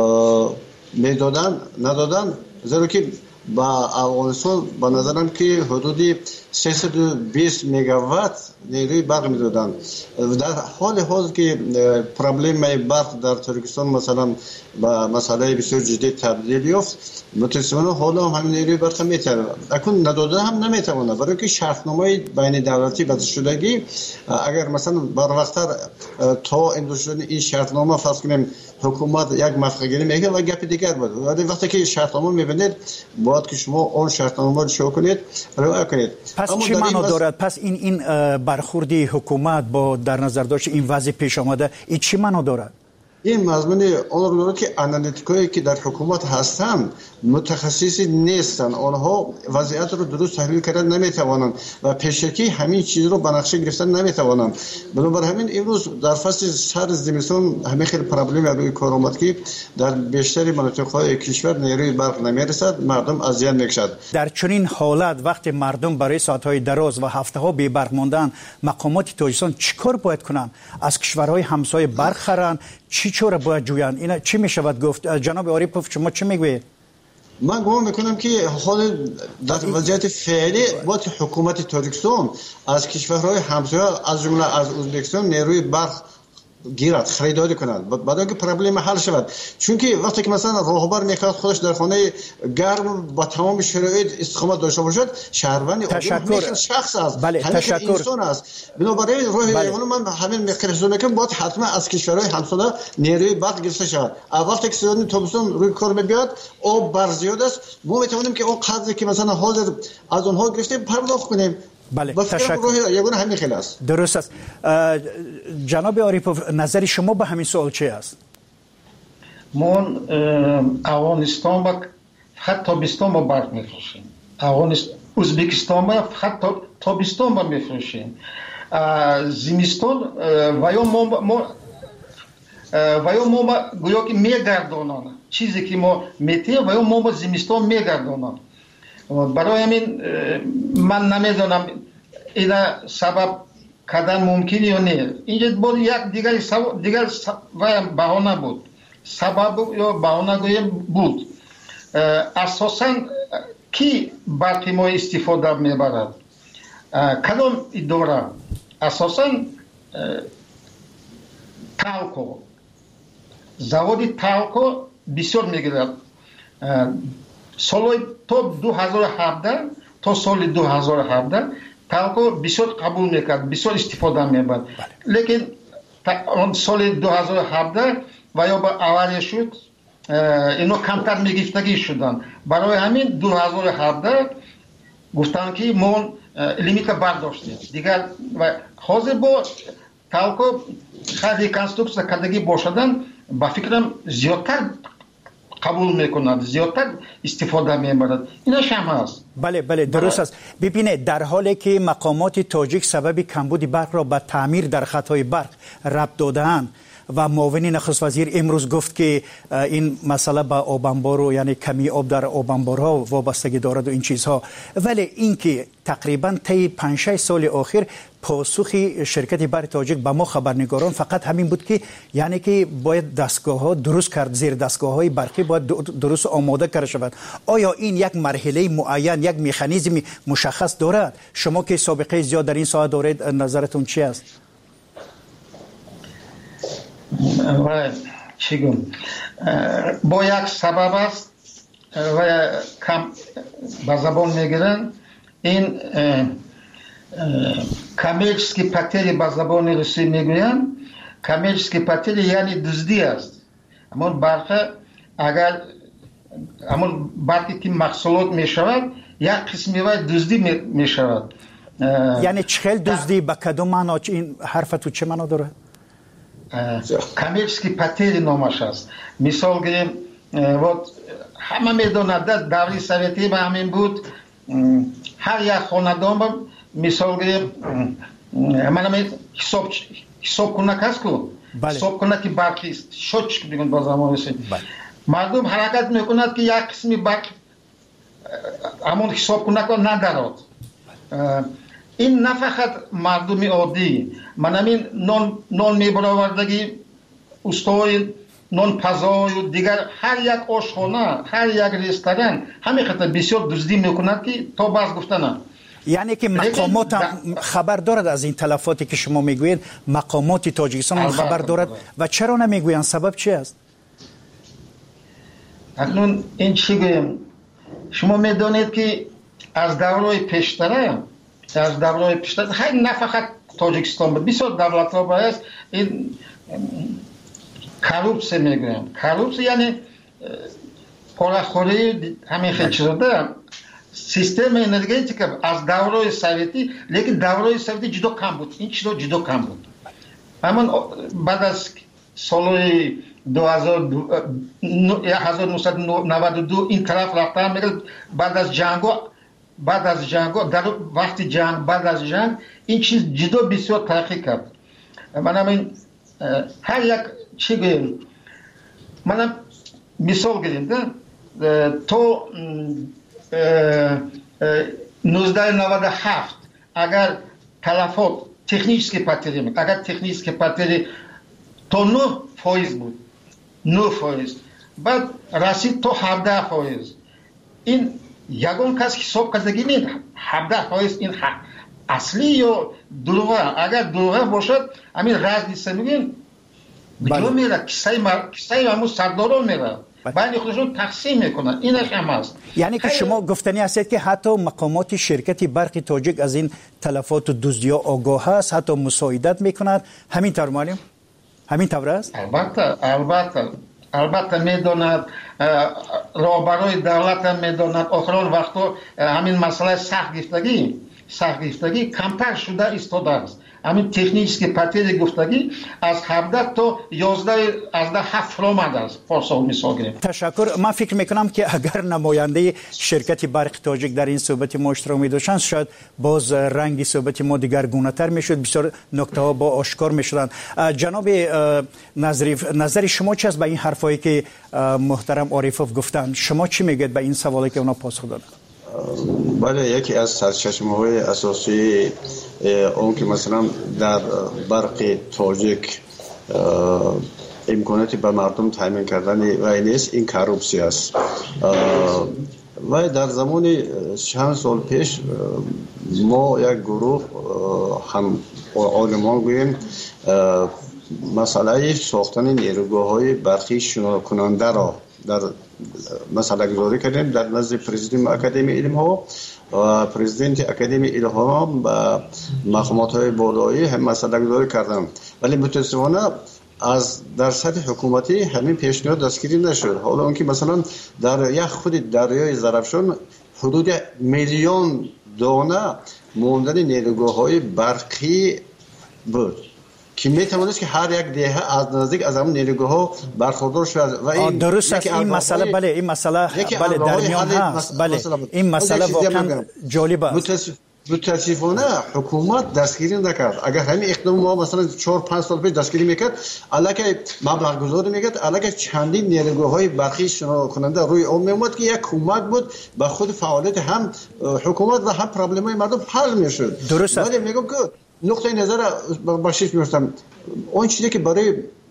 میدادن ندادن، زیرا که با افغانستان به نظرم که حدود سیصد و بیست مگاوات نیروی برق میدادن. در حال حاضر که پرابلم برق در ترکستان مثلا با مسئله بسیار جدی تبدیل یافت، متاسفانه حالا هم همین نیروی برق میتونه اکنون نداده هم نمیتونه، برای که شرطنامه بین دولتی بسته شدگی اگر مثلا بر وقتتر تا امضا شدن این شرطنامه فرض کنیم حکومت یک موافقه گیری میگه و گپ دیگر بود، ولی وقتی که شرطنامه میبینید باید که شما اون شرطنامه رو شو کنید رعایت کنید. پس چی معنا دارد؟ پس این این برخوردی حکومت با در نظر داشت این وضع پیش آمده این چی معنا دارد؟ این مضمون اون رو داره که آنالیتیکایی که در حکومت هستند متخصصی نیستن، آنها وضعیت رو درست تحلیل کردن نمیتوانند و پیشکی همین چیز رو به نقشه گرفتن نمیتوانند. بنابر همین امروز در فصل سر زمستان همین خیلی پرابلم روی کار آمد که در بیشتر مناطق‌های کشور نیروی برق نمیرسد، مردم اذیت میشد. در چنین حالت وقتی مردم برای ساعت‌های دراز و هفته‌ها بی برق ماندن، مقامات تاجیکستان چیکار باید کنند؟ از کشورهای همسایه برق خرن؟ چی چوره باید جویان؟ اینا چی میشود گفت؟ جناب عاریپوف شما چی میگوید؟ من گمان میکنم که حال در وضعیت فعلی باید حکومت تاجیکستان از کشورهای همسایه از جمله از ازبکستان نیروی برق گیرد خریداری کنند بعد اینکه پرابلم حل شود. چون که وقتی که مثلا راهبر میخواد خودش در خانه گرم با تمام شرایط استقامت داشته باشد، شهروندی عادی شخص است، بله تشکر انسان است. بنابراین راه بله. من همین مقدار میگم باید حتما از کشورهای همسایه نیروی برق گرفته شود. وقتی که سیزن تابستان روی کار میاد آب بر زیاد است، ما میتونیم که اون قدری که مثلا حاضر از اونها گرفتیم پرداخت کنیم. بله تشکر. یگانه همین خیلی است. درست است. جناب عاریپوف نظر شما به همین سوال چی است؟ ما افغانستان با فقط تابستان با برق میفروشیم، افغانستان ازبکستان با فقط تابستان با میفروشیم، زمستان و یا ما ما و یا ما گویا که میگردانن چیزی که ما میتیم و یا ما با زمستان میگردانن. برای همین من نمیدونم اینا سبب کردن ممکنه یا نه. اینجا بود یک دیگر سبب دیگر بهانه بود، سبب یا بهانه گویم بود. اساساً کی برق ما استفاده میبرد؟ کدام اداره؟ اساساً تالکو، заводи تالکو بسیار میگیرد. سال تا دو هزار و هفده تا سال دو هزار و هفده تالکو بسیار قبول میکرد، بسیار استفاده میبرد. لیکن سال دو هزار و هفده و یا با اولیه شد اینو کمتر میگفتگی شدن. برای همین دو هزار و هفده گفتن که ما لیمیت برداشتیم دیگر و حاضر با تالکو خیلی کنسترکسیون کردگی باشدن با فکرم زیادتر قبول میکنند، زیادتر استفاده میبرند. اینش هم هست. بله بله درست است. ببینید در حالی که مقامات تاجیک سبب کمبود برق را به تعمیر در خطهای برق ربط داده‌اند و معاون نخست وزیر امروز گفت که این مسئله با آبانبار یعنی کمی آب در آبانبارها وابستگی دارد و این چیزها، ولی اینکه تقریبا طی پنج شش سال اخیر پاسخ شرکت برق تاجیک به ما خبرنگاران فقط همین بود که یعنی که باید دستگاه ها درست کرد، زیر دستگاه های برقی باید درست آماده کرده شود. آیا این یک مرحله معین، یک مکانیزم مشخص دارد؟ شما که سابقه زیاد در این ساحه دارید نظرتون چی است؟ و چیگم با یک سبب است و کم به زبان میگیرن این коммерческий потери ба забони русӣ мегӯянд. Коммерческий потери яъне дуздӣ аст. ҳамон барқа агар ҳамон барқе ки маҳсулот мешавад як қисми вай дуздӣ мешавад. яъне чӣ хел дуздӣ ба кадом маъно ин ҳарфату чӣ маъно дорад? Коммерческий потери номаш аст. Мисол гирем вот ҳама медонад даври советӣ ба ҳамин буд. ҳар як хонадон мисол гирем манаме ҳисоб ҳисобкунак ҳастку ҳисобкунаки барқист счётчик мегӯянд ба замони русӣ. мардум ҳаракат мекунад ки як қисми барқ ҳамон ҳисобкунакро надарод. ин на фақат мардуми оддӣ манамин нон мебаровардагӣ устои нонпазою дигар ҳар як ошхона ҳар як ресторан ҳамин қадр бисёр дуздӣ мекунад ки то бас гуфтана. яъне ки мақомот хабар дорад аз ин талафоте ки шумо мегӯед? мақомоти тоҷикистон хабар дорад ва чаро намегӯянд? сабаб чи аст? акнун ин чӣ гӯем, шумо медонед ки аз даврои пештара аз даврои пештара ҳай на фақат тоҷикистон буд, бисёр давлатҳо баъст ин коррупсия мегӯям. Коррупсия яъне порахӯрии ҳамин хел чизода. Система энергетика аз даврои советӣ, лекин даврои советӣ ҷудо кам буд. Ин чизо ҷудо кам буд. ҳамон баъд аз солҳои ҳазор нӯҳсад навад ду ин тараф рафтан мегӯяд баъд аз ҷангҳо баъд аз ҷангҳо дар вақти ҷанг баъд аз ҷанг ин чиз ҷудо бисёр тараққӣ кард. манам ин ҳар як чӣ гӯем, манам мисол гирем да то нуздаҳ навад ҳафт агар талафот технический потери агар технический потери то нӯҳ фоиз буд, нӯҳ фоиз, баъд расид то ҳабдаҳ фоиз. ин ягон кас ҳисоб кардагӣ не ҳабдаҳ фоиз ин аслӣ ё дурӯға. агар дурӯға бошад ҳамин разница мегӯем куҷо мерад? киссаи ҳамун сардорон мерад, байни худашон тақсим мекунад. инаш ҳам аст. яъне ки шумо гуфтанӣ ҳастед ки ҳатто мақомоти ширкати барқи тоҷик аз ин талафоту дуздиҳо огоҳ аст, ҳатто мусоидат мекунад. ҳамин тавр муаллим? ҳамин тавр аст? албатта албатта албатта медонад. роҳбарои давлат ҳам медонад. охирон вақтҳо ҳамин масъалаи сахтгирифтагӣ сахтгирифтагӣ камтар шуда истодааст. ҳамин технически потери гуфтагӣ аз ҳабдаҳ то ёздаҳ азда ҳафт фуромад аст. посол мисол гирем. ташаккур. ман фикр мекунам ки агар намояндаи ширкати барқи тоҷик дар ин суҳбати мо иштирок медоштанд, шояд боз ранги суҳбати мо дигаргунатар мешуд, бисёр нуктаҳо бо ошкор мешуданд. ҷаноби назриф, назари шумо чи аст ба ин ҳарфое ки муҳтарам орифов гуфтанд? шумо чӣ мегӯед ба ин саволе ки онҳо посух доданд? бале, яке аз сарчашмаҳои асосии он ки масалан дар барқи тоҷик имконияти ба мардум таъмин кардани вай нест, ин коррупсия аст. вай дар замони чанд сол пеш мо як гурӯҳ ҳам олимон гӯем масъалаи сохтани нерӯгоҳҳои барқии шунокунандаро дар масъалагузорӣ кардем дар назди президенти академияи илмҳо ва президенти академияи илмҳо ба мақомотҳои болоӣ ҳам масъалагузорӣ кардам. вале мутаассифона аз дар сатҳи ҳукуматӣ ҳамин пешниҳод дастгирӣ нашуд. ҳоло он ки масалан дар як худи дарёи зарафшон ҳудуди миллион дона мондани нерӯгоҳҳои барқӣ буд ки метавонист ки ҳар як деҳа аз наздик аз ҳамон нерӯгоҳҳо бархурдор шуд. ва ин дуруст аст. ин масъала бале ин масъала бале дар миён ҳаст. бале ин масъала воқеан ҷолиб аст. мутаассифона ҳукумат дастгирӣ накард. агар ҳамин иқтидоми мо масалан чор панҷ сол пеш дастгирӣ мекард, аллакай маблағгузорӣ мекард, аллакай чандин нерӯгоҳҳои барқии шунокунанда рӯи он меомад ки як кӯмак буд ба худи фаъолияти ҳам ҳукумат ва ҳам проблемаи мардум ҳал мешуд. дуруст аст. вале мегӯям ки нуқтаи назара бахшиш меёфтам. он чизе ки барои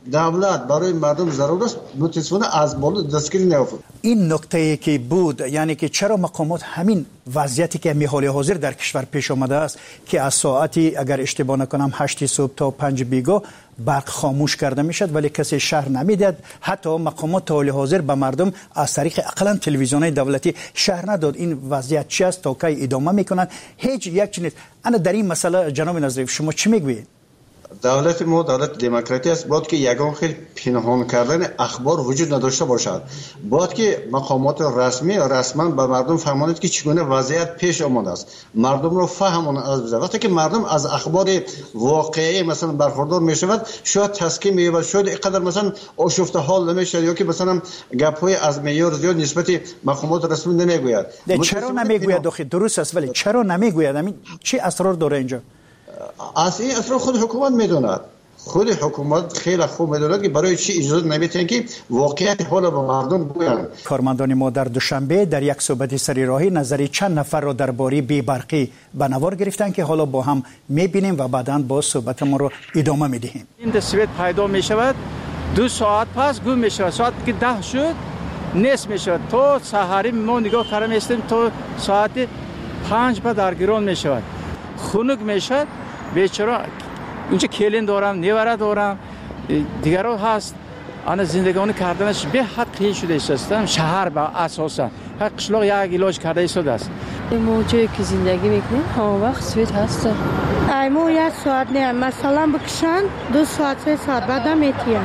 давлат барои мардум зарур аст мутасифона аз боло дастгирӣ меофад. این نکته که بود یعنی که چرا مقامات همین وضعیتی که می حال حاضر در کشور پیش آمده است که از ساعتی اگر اشتباه نکنم هشت صبح تا پنج بیگاه برق خاموش کرده میشد ولی کسی شهر نمیداد. حتی مقامات تا حال حاضر به مردم از طریق اقلا تلویزیون‌های دولتی شهر نداد. این وضعیت چی است تا کی ادامه میکنن؟ هیچ یک چیز. انا در این مسئله جناب نظریف شما چی میگویید؟ دولت ما دولت دموکراتی است. باید که یگان خیلی پنهان کردن اخبار وجود نداشته باشد. باید که مقامات رسمی رسما به مردم فهماند که چگونه وضعیت پیش آمده است. مردم رو فهماند از بزرگ. وقتی که مردم از اخبار واقعی مثلا برخوردار میشود شاید تسکین مییابد، شاید اینقدر مثلا آشفته حال نمیشود یا که مثلا گپ‌های از معیار زیاد نسبت مقامات رسمی نمیگوید. چرا نمیگوید؟ داخل درست است ولی چرا نمیگوید؟ همین چی اسرار داره اینجا؟ از این اسرار خود حکومت میدوند. خود حکومت خیلی خوب میدوند که برای چی اجازه نمیتن که واقعیت حال به مردم بگویند. کارمندان ما در دوشنبه در یک صحبت سریراهی نظری چند نفر را درباره بی‌برقی به نوار گرفتن که حالا با هم میبینیم و بعداً با صحبت ما رو ادامه میدهیم. این دستویت پیدا میشود دو ساعت پس گم میشود، ساعت که ده شد نیست میشود. تو سحری ما نگاه کردیم استیم تو ساعت پنج بعد درگیران میشود، خنک میشود. بیچاره اونجا کلین دارم، نیوره دارم، دیگران هست. آن زندگانی کردنش به حد قیل شده است. شهر با اساسا هر قشلاق یک علاج کرده ایستاده است. ما جایی که زندگی میکنیم همه وقت سویت هست. ایمو یک ساعت نه مثلا بکشن دو ساعت سه ساعت بعد میتین.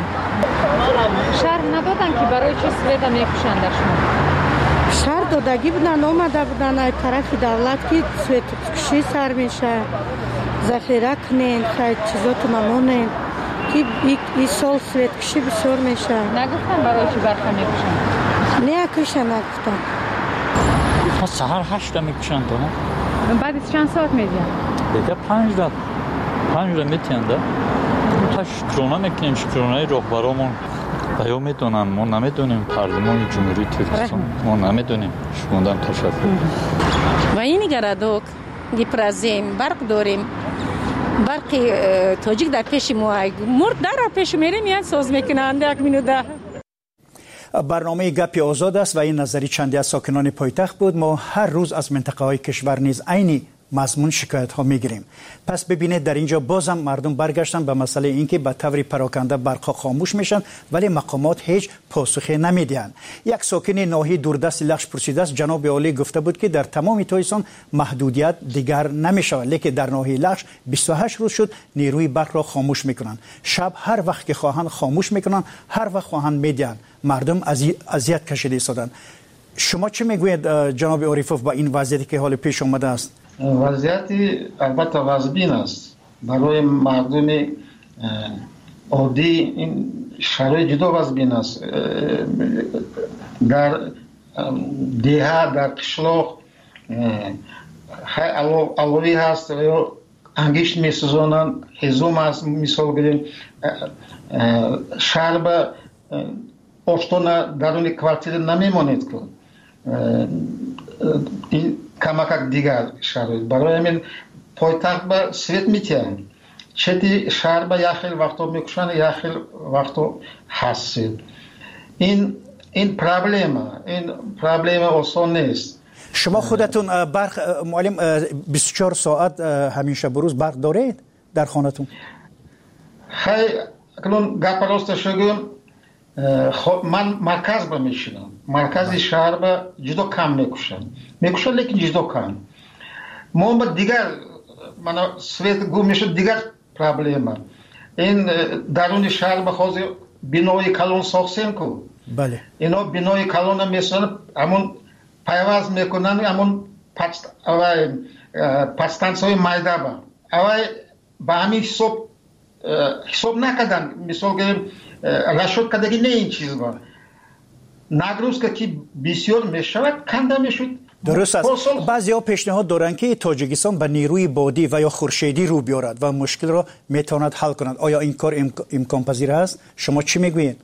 شهر ندادن که برای چی سویت میکشن در شما؟ شهر دادگی بودن اومده بودن از طرف دولت که سویت کشی سر میشه. ذخیره کنین خیلی چیزا تو ممنونین که این سال سویت کشی بسیار میشه. نگفتن برای چی برخه میکشن؟ نه کشه نگفتن. تا سهر هشت میکشن تو بعد از چند ساعت میدین؟ دیگه پنج داد پنج داد میتین ده تا شکرونه میکنیم. شکرونه رهبرامون بیان میدونن ما نمیدونیم. پارلمان جمهوری ترکستان ما نمیدونیم. شکوندم تشکر. و این گردوک گیپرازیم برق داریم. برق تاجیک در پیش ما مرد در پیش میریم یعنی ساز میکنند یک مینوده. برنامه گپی آزاد است و این نظری چندی از ساکنان پایتخت بود. ما هر روز از منطقه های کشور نیز عینی مضمون شکایت ها میگیریم. پس ببینید در اینجا بازم مردم برگشتن به مسئله اینکه به طور پراکنده برق خاموش میشن ولی مقامات هیچ پاسخی نمیدهند. یک ساکن ناحیه دوردست لخش پرسیده است. جناب عالی گفته بود که در تمام تایستان محدودیت دیگر نمیشود، لیکن در ناحیه لخش بیست و هشت روز شد نیروی برق را خاموش میکنن. شب هر وقت که خواهند خاموش میکنن، هر وقت خواهند میدهند. مردم اذیت کشیده ایستادند. شما چه میگویید جناب عارفوف با این وضعیتی که حال پیش آمده است؟ وضعیتی البته وضبین است برای مردم عادی. این شرایط جدا وضبین است. در دیها در قشلاق علوی هست یا انگشت می سوزانن، هزوم هست. مثال بگیم شهر به آشتان درون کوارتیر نمیمانید که این کمک دیگر شرایط برای همین پایتخت به سویت میتین چتی شهر به یخیل وقتا میکشن یخیل وقتا هستید. این این پرابلم این پرابلم آسان نیست. شما خودتون برق معلم بیست و چهار ساعت همیشه بروز برق دارید در خانتون؟ خیلی اکنون گپ راست شگم خب من مرکز با میشینم. مرکز شهر با جدا کم میکشن میکشن لیکن جدا کم. ما با دیگر من سویت گم میشد دیگر پرابلم. این درون شهر بخواهد بینای کلون ساختن کو. بله. اینا بینای کلون میسن همون پیواز میکنن همون پست اوای پستانسوی مایده با. اوای با همین حساب حساب نکردن. مثال که رشد کدگی نه این چیز با. نگروز که بسیار میشود کنده میشود. درست است. بعضی ها پیشنهاد دارند که تاجیکستان به نیروی بادی و یا خورشیدی رو بیارد و مشکل را میتواند حل کند. آیا این کار امکان پذیر است؟ شما چی میگویید؟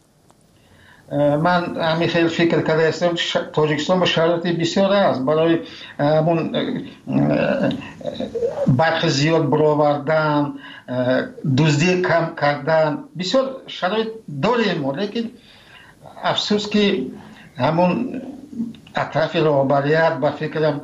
من همین خیلی فکر کرده هستم. تاجیکستان با شرایط بسیار است برای همون برخی زیاد برآوردن، دزدی کم کردن، بسیار شرایط داریم ما. لیکن افسوس که همون اطراف رهبریت با فکرم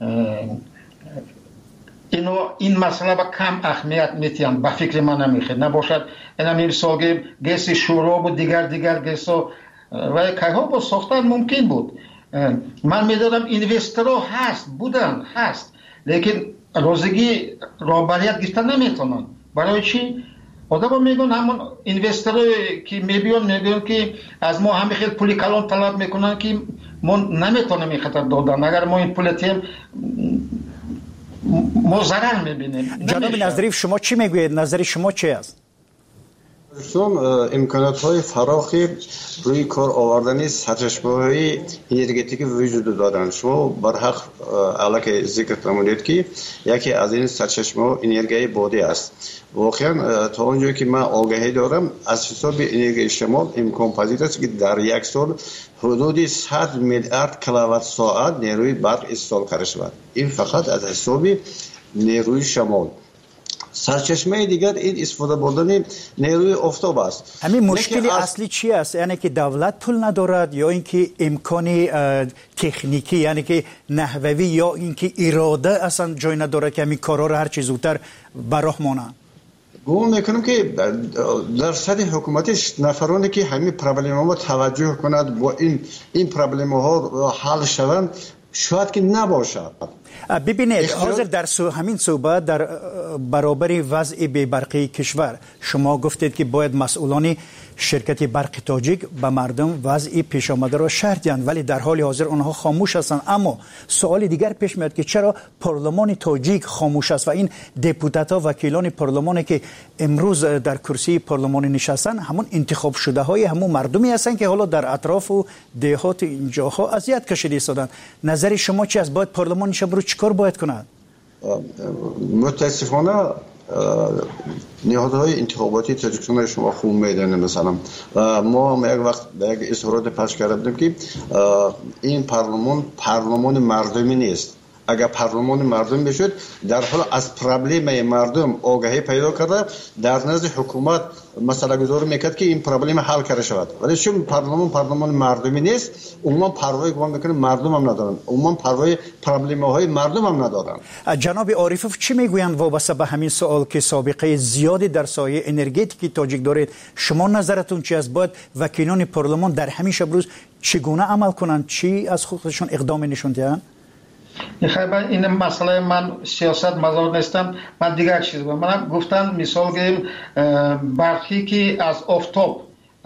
اینو این مسئله با کم اهمیت میتیم، با فکر من نمیخواد نباشد. این همین مثال گس شوراب و دیگر دیگر گس و که ها با ساختن ممکن بود. من میدونم اینوسترها هست بودن هست، لیکن روزگی رهبریت گرفتن نمیتونن. برای چی؟ آدم میگن همون اینوسترها که میبیان میگن که از ما همه خیلی پولی کلان طلب میکنن که ما نمیتونیم این خطر دادن. اگر ما این پول تیم ما ضرر میبینیم. جناب نظریف شما چی میگوید؟ نظر شما چی است؟ چون امکانات های فراخی روی کار آوردن سرچشمه های انرژتیکی وجود دارند. شما برحق علاقه ذکر فرمودید که یکی از این سرچشمه ها انرژی بادی است. واقعا تا اونجایی که من آگاهی دارم از حساب انرژی شمال امکان پذیر است که در یک سال حدود صد میلیارد کیلووات ساعت نیروی برق استفاده کرده شود. این فقط از حساب نیروی شمال. سرچشمه دیگر این استفاده بردن نیروی آفتاب است. همین مشکلی از... اصلی چی است؟ یعنی که دولت پول ندارد یا اینکه امکانی تکنیکی، یعنی که نحوی، یا اینکه اراده اصلا جای نداره که همین کارا رو هر چیز زودتر براه مانه؟ گمان میکنم که در سطح حکومتش نفرانی که همین پرابلم ها توجه کند با این این پرابلم ها حل شوند شاید که نباشد. ببینید حاضر در سو همین صحبت در برابر وضع بی‌برقی کشور شما گفتید که باید مسئولان شرکت برق تاجیک به مردم وضع پیش آمده را شرح دهند، ولی در حال حاضر آنها خاموش هستند. اما سوال دیگر پیش میاد که چرا پارلمان تاجیک خاموش است و این دپوتات‌ها وکیلان پارلمانی که امروز در کرسی پارلمان نشستن همون انتخاب شده های همون مردمی هستند که حالا در اطراف و دهات اینجاها اذیت کشیده ایستادند. نظر شما چی است؟ باید پارلمان شب رو چیکار باید کند؟ متاسفانه نهادهای انتخاباتی تاجیکستان شما خوب میدونید. مثلا ما یک وقت به یک اظهارات پخش کردیم که این پارلمان پارلمان مردمی نیست. اگر پارلمان مردم بشد در حال از پرابلم مردم آگاهی پیدا کرده در نزد حکومت مسئله گذاری میکرد که این پرابلم حل کرده شود. ولی چون پارلمان پارلمان مردمی نیست، عموما پروای گمان میکنه مردم هم ندارن، عموما پروای پرابلم های مردم هم ندارن. جناب عارفوف چی میگویند وابسته به همین سوال که سابقه زیادی در سایه انرژتیکی تاجیک دارید؟ شما نظرتون چی است؟ باید وکیلان پارلمان در همین شب روز چگونه عمل کنند؟ چی از خودشون اقدام نشون دهند؟ خیلی این مسئله من سیاست مزار نیستم. من دیگر چیز بود. من گفتن مثال گیم برخی که از آفتاب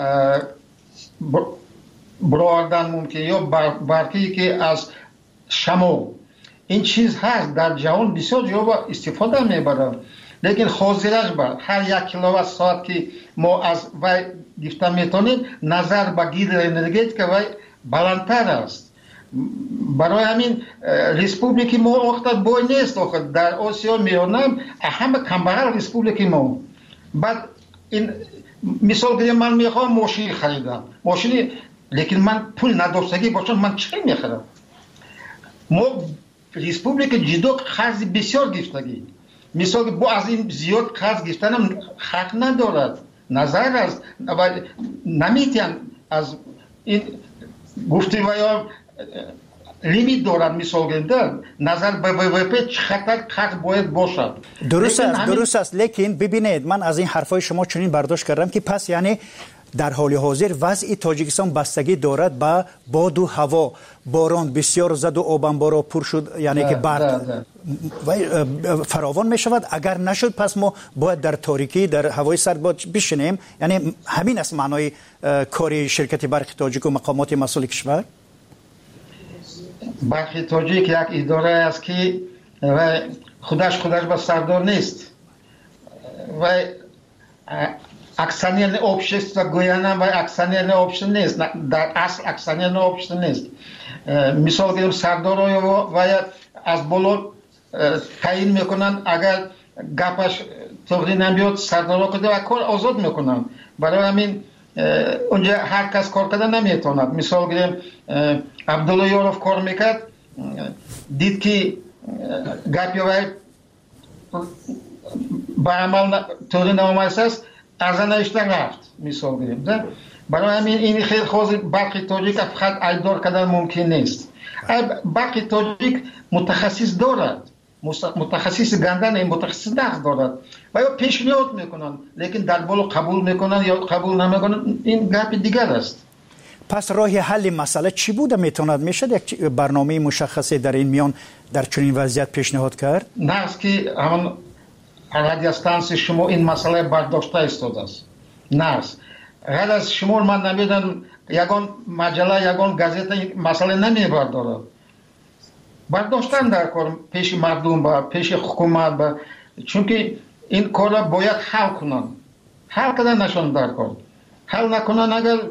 برآوردن ممکن یا برخی که از شمال، این چیز هست در جهان بسیار جا استفاده میبرن. لیکن حاضرش بر هر یک کیلووات ساعت که ما از وی گرفته میتونیم نظر به گیر انرژتیک وی بلندتر است. برای همین ریسپوبلیکی ما وقت بای نیست. وقت در آسیا میانم همه کمبغل ریسپوبلیکی ما. بعد این مثال گریم من میخوام ماشین خریدم ماشینی، لیکن من پول نداشتگی باشم من چی میخرم؟ ما ریسپوبلیک جدا قرض بسیار گرفتگی. مثال با از این زیاد قرض گرفتنم حق ندارد. نظر است نمیتین از این گفتی و یا لیمیت دارد. مثال گرفتن نظر به وی وی پی چقدر قرض باید باشد. درست است همین... درست است. لیکن ببینید من از این حرفای شما چنین برداشت کردم که پس یعنی در حال حاضر وضع تاجیکستان بستگی دارد به باد و هوا. باران بسیار زد و آب انبارها پر شد، یعنی که برق فراوان می شود. اگر نشد پس ما باید در تاریکی در هوای سرد باید بشینیم. یعنی همین است معنای کار شرکت برق تاجیک و مقامات مسئول کشور. برق تاجیک یک اداره است که خودش خودش با سردار نیست و اکثریت общества گویانم و اکثریت общества نیست. در اصل اکثریت общества نیست. مثال گیریم سردار و از بالا تعیین میکنن، اگر گپش توقی نمیاد سردار کده و کار آزاد میکنن. برای همین اونجا هر کس کار کده نمیتوند. مثال گیریم عبدالله یارف کار میکرد، دید که گپی وای ба амал таври намомайсаст арзанаишта рафт мисол гирем да барои ҳамин ин хел ҳозир барқи тоҷик фақат айбдор кардан мумкин нест барқи тоҷик мутахассис дорад мутахассиси гандан ин мутахассис нақд дорад ва ё пешниҳод мекунанд лекин дар боло қабул мекунанд ё қабул намекунанд ин гапи дигар аст пас роҳи ҳалли масъала чӣ буда метавонад мешад як барномаи мушаххасе дар ин миён дар чунин вазъият пешниҳод кард нағз ки ҳамон радиостанси шумо ин масъала бардошта истодааст нағз ғайр аз шумо ман намедонам ягон маҷалла ягон газета масъала намебардорад бардоштан дар кор пеши мардум ба пеши ҳукумат ба чунки ин корро бояд ҳал кунанд ҳал карданашон дар кор ҳал накунанд агар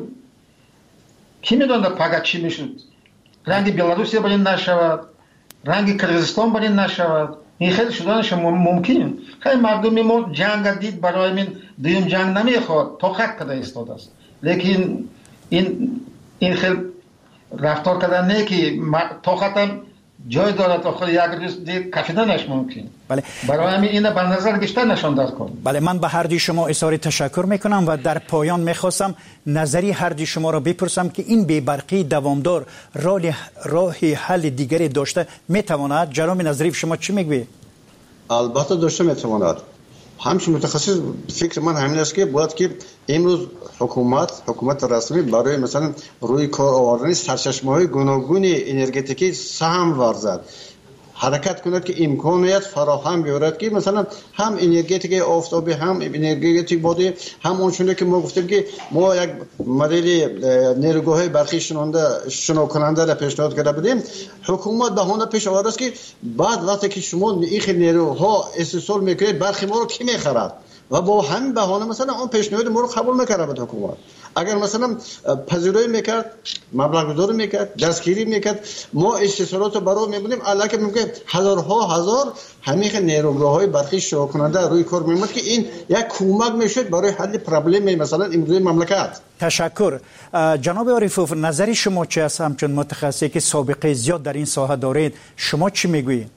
ки медонад пага чӣ мешуд ранги беларусия бар ин нашавад ранги қирғизистон бар ин нашавад ин хеле шуданаш мумкин хай мардуми мо ҷанга дид барои мин дуюм ҷанг намехоҳад тоқат карда истодааст лекин ин ин хел рафтор кардан не ки тоқатам ҷой дорад охир як рӯз дид кашиданаш мумкин барои ҳамин ина ба назар гишта нашондар кун бале ман ба ҳарди шумо изҳори ташаккур мекунам ва дар поён мехостам назари ҳарди шуморо бипурсам ки ин бебарқии давомдор роли роҳи ҳалли дигаре дошта метавонад ҷаноби назариф шумо чӣ мегӯед албатта дошта метавонад ҳамчун мутахассис фикри ман ҳамин аст ки бояд ки имрӯз ҳукумат ҳукумати расмӣ барои масалан рӯи кор овардани сарчашмаҳои гуногуни энергетикӣ саҳм варзад ҳаракат кунад ки имконият фароҳам биёрад ки масалан ҳам энергетикаи офтобӣ ҳам энергетикаи бодӣ ҳам ончуне ки мо гуфтем ки мо як модели нерӯгоҳҳои барқӣ шинокунандаро пешниҳод карда будем ҳукумат баҳона пеш овардааст ки баъд вақте ки шумо ин хел нерӯҳо истеҳсол мекунед барқи моро ки мехарад ва бо ҳамин баҳона масалан он пешниҳоди моро қабул мекарда буд ҳукумат агар масалан пазироӣ мекард маблағгузорӣ мекард дастгирӣ мекард мо истеҳсолотро баро мебудем аллаке мумкин ҳазорҳо ҳазор ҳамин хел нерӯгоҳҳои барқи шинокунанда рӯи кор меомад ки ин як кӯмак мешуд барои ҳалли проблемаи масалан имрӯзаи мамлакат ташаккур ҷаноби орифов назари шумо чӣ аст ҳамчун мутахассисе ки собиқаи зиёд дар ин соҳа доред шумо чӣ мегӯед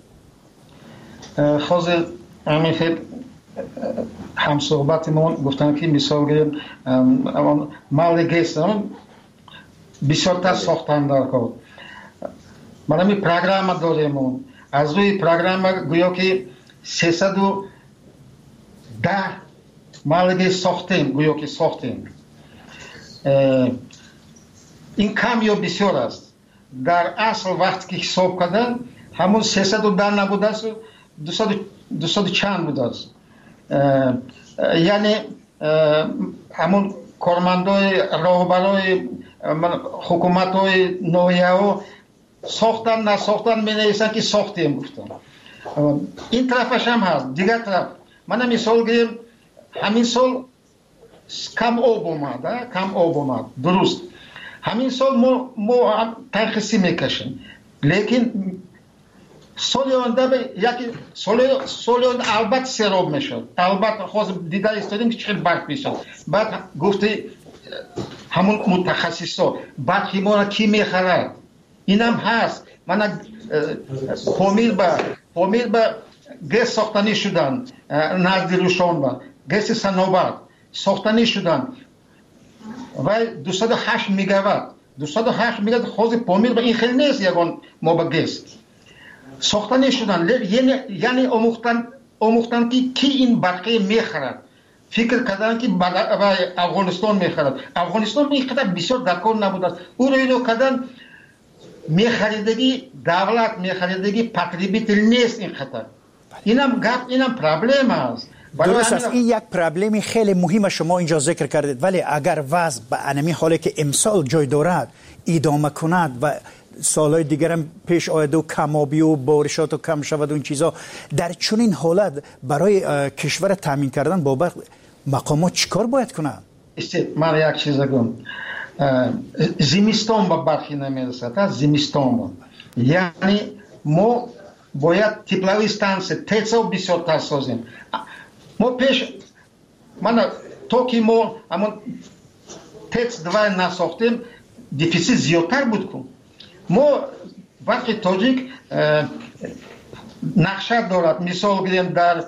ҳозир ҳамин хел ҳамсӯҳбатимон гуфтанд ки мисол гирем малли гес бисёртар сохтан дар кор мана ми программа дорем аз рӯи программа гӯё ки сесаду даҳ малли гес сохтем гӯё ки сохтем ин кам ё бисёр аст дар асл вақте ки ҳисоб кардан ҳамун сесаду даҳ набудааст дусаду чанд будааст яъне ҳамун кормандои роҳбарои ҳукуматҳои ноҳияҳо сохтан насохтан менависанд ки сохтем гуфтан ин тарафаш ҳам ҳаст дигар тараф мана мисол гирем ҳамин сол кам об омад кам об омад дуруст ҳамин сол мо танқисӣ мекашем лекин соли онда яки соли онда албатта сероб мешад албатта ҳозир дида истодем ки чӣ хел барқ мешад баъд гуфти ҳамун мутахассисо барқи моро ки мехарад инам ҳаст мана помир ба помир ба гес сохтанӣ шуданд назди рӯшонба геси санобат сохтанӣ шуданд вай дусаду ҳашт мегаватт дусаду ҳашт мегаватт ҳозир помир ба ин хел нест ягон мо ба гес сохтанӣ шуданд яъне омӯхтанд ки ки ин барқи мехарад фикр карданд ки афғонистон мехарад афғонистон ин қадар бисёр дар кор набудааст ӯро ино кардан мехаридагӣ давлат мехаридагӣ потребител нест ин қадар инам гап инам проблема аст дуруст аст ин як проблеми хеле муҳима шумо инҷо зикр кардед вале агар вазъ ба анами ҳоле ки имсол ҷой дорад идома кунад ва солҳои дигарам пеш ояду камобию боришоту кам шаваду ин чизҳо дар чунин ҳолат барои кишвара таъмин кардан бобат мақомот чӣ кор бояд кунанд ман як чиза гум зимистон ба барқи намерасад зимистон яъне мо бояд тепловые станция тецо бисёртар созем мо пеш мана то ки мо ҳамон тец два насохтем дефицит зиёдтар буд кун мо барқи тоҷик نقشه دارد. مثال گیریم در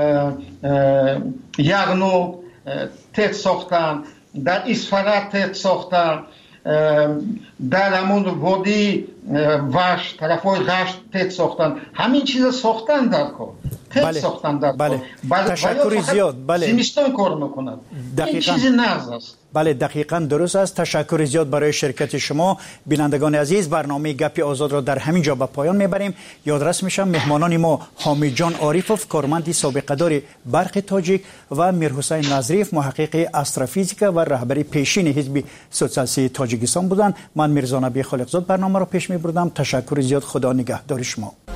یغنو تت ساختن، در اسفرات تت ساختن، در همون وادی وش طرفای غشت تت ساختن. همین چیزا ساختن در کار، تت بله. ساختن در بله. کار. تشکر زیاد. بله. زمستان کار میکنند. این چیزی نرز است. بله دقیقاً درست است. تشکر زیاد برای شرکت شما. بینندگان عزیز، برنامه گپ آزاد را در همین جا به پایان میبریم. یادرس میشم مهمانان ما حامد جان عارفوف، کارمند سابقه دار برق تاجیک، و میرحسین نظریف، محقق استروفیزیکا و رهبر پیشین حزب سوسیالیست تاجیکستان بودند. من میرزا نبی خالقزاد برنامه را پیش میبردم. تشکر زیاد. خدا نگهدار شما.